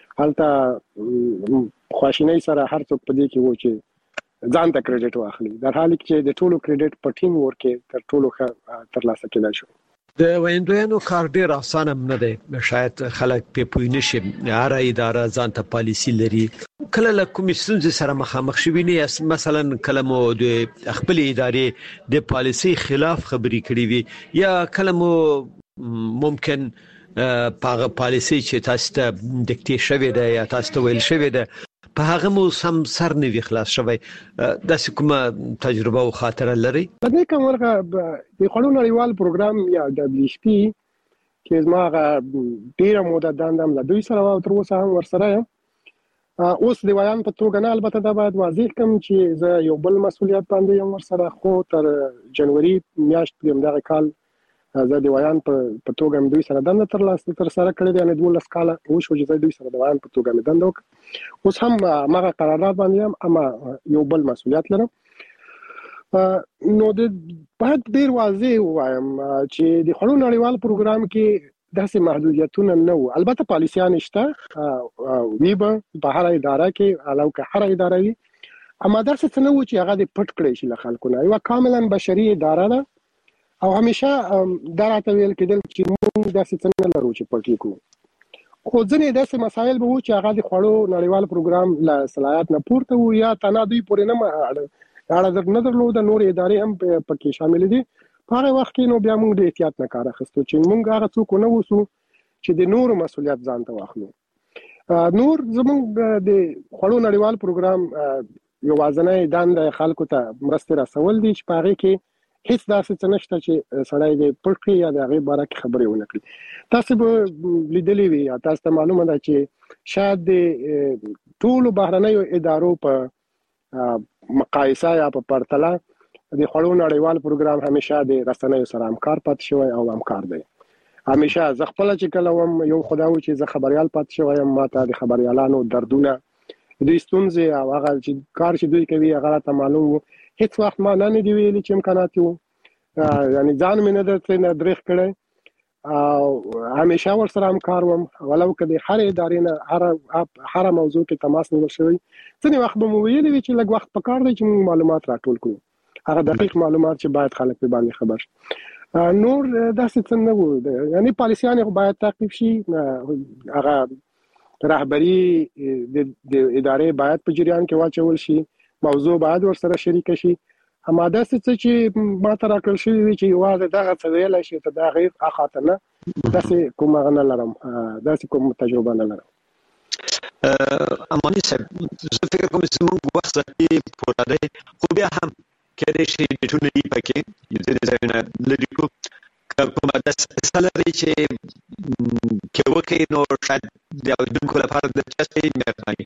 البته خواشینۍ سره هر څوک په دې کې و چې ځان ته کریډټ واخلي، در حال کې د ټولو کریډټ په ټیم ورک تر ټولو ښه ترلاسه کېدای شو. د ویندویانو کار ډیر اسانه نه دی، شاید خلک په پوی نشي. هر اداره ځان ته پالیسی لري. کله له کومې ستونزې سره مخامخ شوي نه یاست؟ مثلا کله مو د خپل ادارې د پالیسی خلاف خبرې کړې وي، یا کله مو ممکن په پالیسی چې تاسو ته دکتې شوی دی یا تاسو ته ویل شوی دی په هغه مو سم سر نه وی خلاص شوی، داسې کومه تجربه او خاطره لري؟ په دې کوم ورغه د خلونو نړیوال پروګرام یا WHP کې زما ډیره موده داندم له دوی سره او تر اوسه هم ورسره یم. اوس د ویان په توګه نه، البته دا باید واضح کوم چې زه یو بل مسولیت باندې یم ورسره، خو تر جنوري میاشتې همدغه کال زه د ویان په توګه دوی سره دنده تر سره کړې ده، یعنې 12 کاله وشو چې زه دوی سره د ویان په توګه مې دنده وکړه. اوس هم هغه قرارداد باندې یم، اما یو بل مسولیت لرم. نو د باید ډیر واضح وایم چې د خلونو نړیوال پروګرام کې داسې محدودیتونه نه وو. البته پالیسیان شته وی په هر اداره کې، علاوه که هر اداره وي، اما داسې څه نه وو چې هغه د پټ کړی شي له خلکو نه. یو کاملا بشري اداره ده او همیشه دا راته ویل کېدل چې موږ داسې څه نه لرو چې پټ کړو. خو ځینې داسې مسایل به وو چې هغه د خوړو نړیوال پروګرام له صلاحیت نه پورته وو، یا تنها دوی پورې نه درلوده، نور ادارې هم پکې شامل دي. په هغه وخت کې نو بیا موږ د احتیاط نه کار اخیستو چې موږ هغه څوک نه وسو چې د نورو مسولیت ځان ته واخلو. نور زموږ د خوړو نړیوال پروګرام یوازینی دنده خلکو ته مرستې رسول دي چې په هغې کې هیڅ داسې څه نشته چې سړی د پټ کړي یا د هغې باره کې خبرې ونه کړي. تاسو به لیدلي وي یا تاسو ته معلومه ده چې شاید د ټولو بهرنیو ادارو په مقایسه یا په پرتله د خړو نړیوال پروګرام همیشه د رسنیو سره همکار پات شوی او همکار دی. همیشه ز خپل چې کله وم یو خداو چې ز خبريال پات شوی ماته د خبريالانو دردونه د ستونزې او هغه چې کار چې دوی کوي هغه ته معلوم هیڅ وخت ما نه دی ویلي چې امکانات یو یعنی ځان مې نه درته درخ کړي او همیشه ور سره همکار وم ولو کدي هر ادارې نه هر موضوع کې تماس نیول شوی ځنې وخت به مو ویلي چې لږ وخت پکار دی چې معلومات راټول کړو هغه دقیق معلومات چې باید خلک په باندې خبر شي. نور داسې څنګه وو یعنی پالیسیان باید تعقیب شي هغه رهبری د ادارې باید په جریان کې واچول شي موضوع باید ور سره شریک شي اما داسې چې ما تر کړل شي چې واده دغه څه ویل شي ته دا غیر اخاطنه داسې کوم غنه لرم داسې کوم تجربه نه لرم. امانی صاحب زه فکر کوم چې موږ وخت کې پوره دی خو بیا هم کله چې د ټولنې پکې یو ځای نه لري کومه د سلري چې کې وکړي نو شاید د اوریدونکو لپاره د چستې مهرباني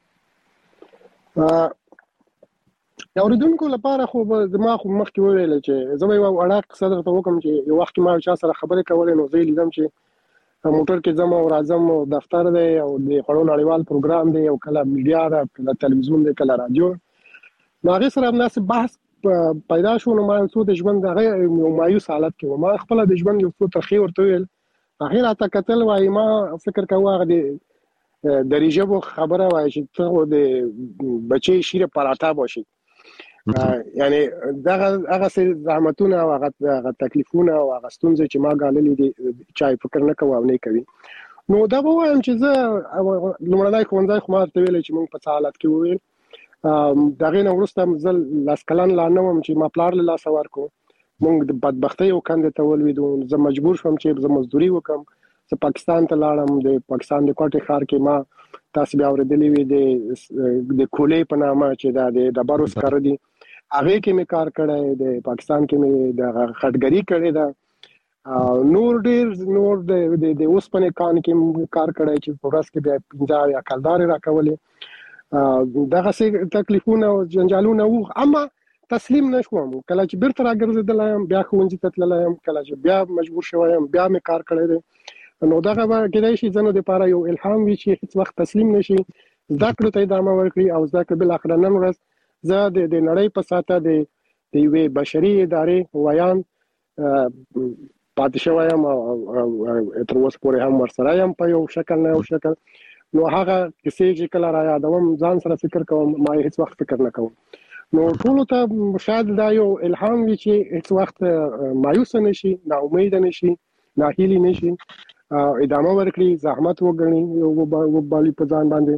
اوریدونکو لپاره خو زما خو مخکې ویل چې زما یو اړه صدر ته وکم چې یو وخت ما چا سره خبرې کولې نو زه لیدم چې موټر کې زما او راځم دفتر دی او د خړو نړیوال پروګرام دی او کله میډیا دا کله تلویزیون دی کله رادیو نو هغه سره مناسب بحث پیدا شو نو ما څو د ژوند دغه مایوس حالت کې ما خپل د ژوند یو څو ترخی ورته ویل اخر اته کتل وای ما فکر کوه هغه د ریجبو خبره وای چې ته د بچي شیره پراټا باشي یعنی هغه زحمتونه او هغه تکلیفونه او هغه ستونزې چې ما غاللې دي چای فکر نه کوم او نه کوي نو دا وایم چې زه لمړنۍ خوندای خو ما ته ویل چې موږ په حالت کې وویل دغه نو ورسته مزل لاس کلن لا نوم چې ما پلار له لاس ورکو موږ د بدبختی او کند ته ولویدو زه مجبور شوم چې زه مزدوري وکم زه پاکستان ته لاړم د پاکستان د کوټه ښار کې ما تاسو بیا اوریدلې وی د کولې په نامه چې دا د ډبرو سکر دي هغه کې مې کار کړی د پاکستان کې مې د خټګری کړی دا نور د اوسپنې کان کې کار کړی چې ورځ کې بیا 15 یا کلدار راکولې دغه څه تکلیفونه او جنجالونه وو اما تسلیم نشوم کله چې بیرته راګرځیدم بیا خوندې تتلم کله چې بیا مجبور شوم بیا مې کار کړی دی نو دغه کېدای شي زنه د لپاره یو الهام وي چې هیڅ وخت تسلیم نشي زده کړو ته ادامه ورکړي او زده کړو بل اخر نن ورځ زه د نړۍ په ساته د یوې بشري ادارې ویان پاتې شوم او تر اوسه پورې هم ورسره یم په یو شکل نه یو شکل نو هغه کیسې چې کله را یادوم ځان سره فکر کوم ما هیڅ وخت فکر نه کوم نو ټول ته شاید دا یو الهام وي چې هیڅ وخت مایوس نشي نا امید نشي ناهیلي نشي ادامه ورکړي زحمت وګڼي او وبالي په ځان باندې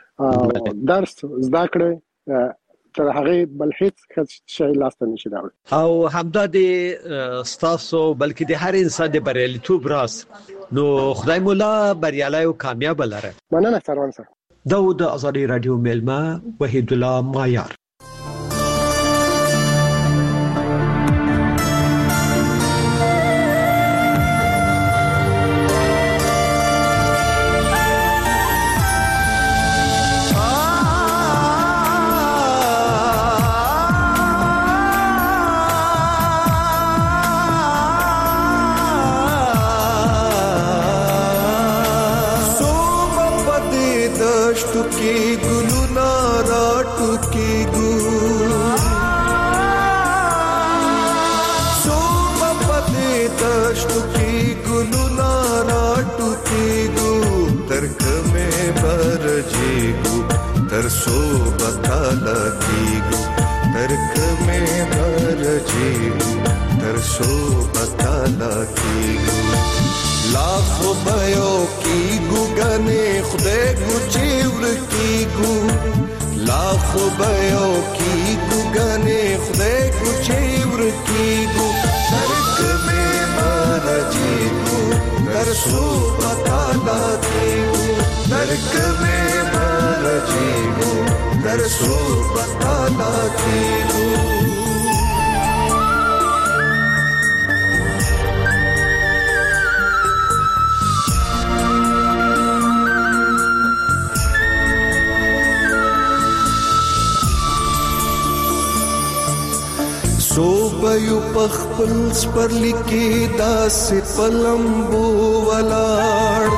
درس زده کړي تر هغه بل هیڅ شی لاسته نشي راوړي او همدا د ستاسو بلکې د هر انسان د بریالیتوب راز نو خدای مولا بریالي او کامیاب لره مننه سروان صاحب داود ازادي رادیو ملما وحید الله مایار صوبایو پخپل سپرلی کې داسې پلمبو ولاړ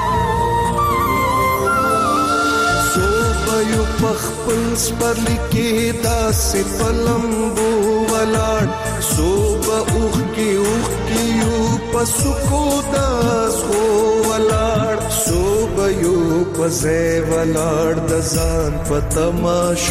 صوبایو پخپل سپرلی کې داسې پلمبو ولاړ صوبه اوخ کې یو پسکو داس خو ولاړ صوبایو پزې ولاړ د ځان په تماش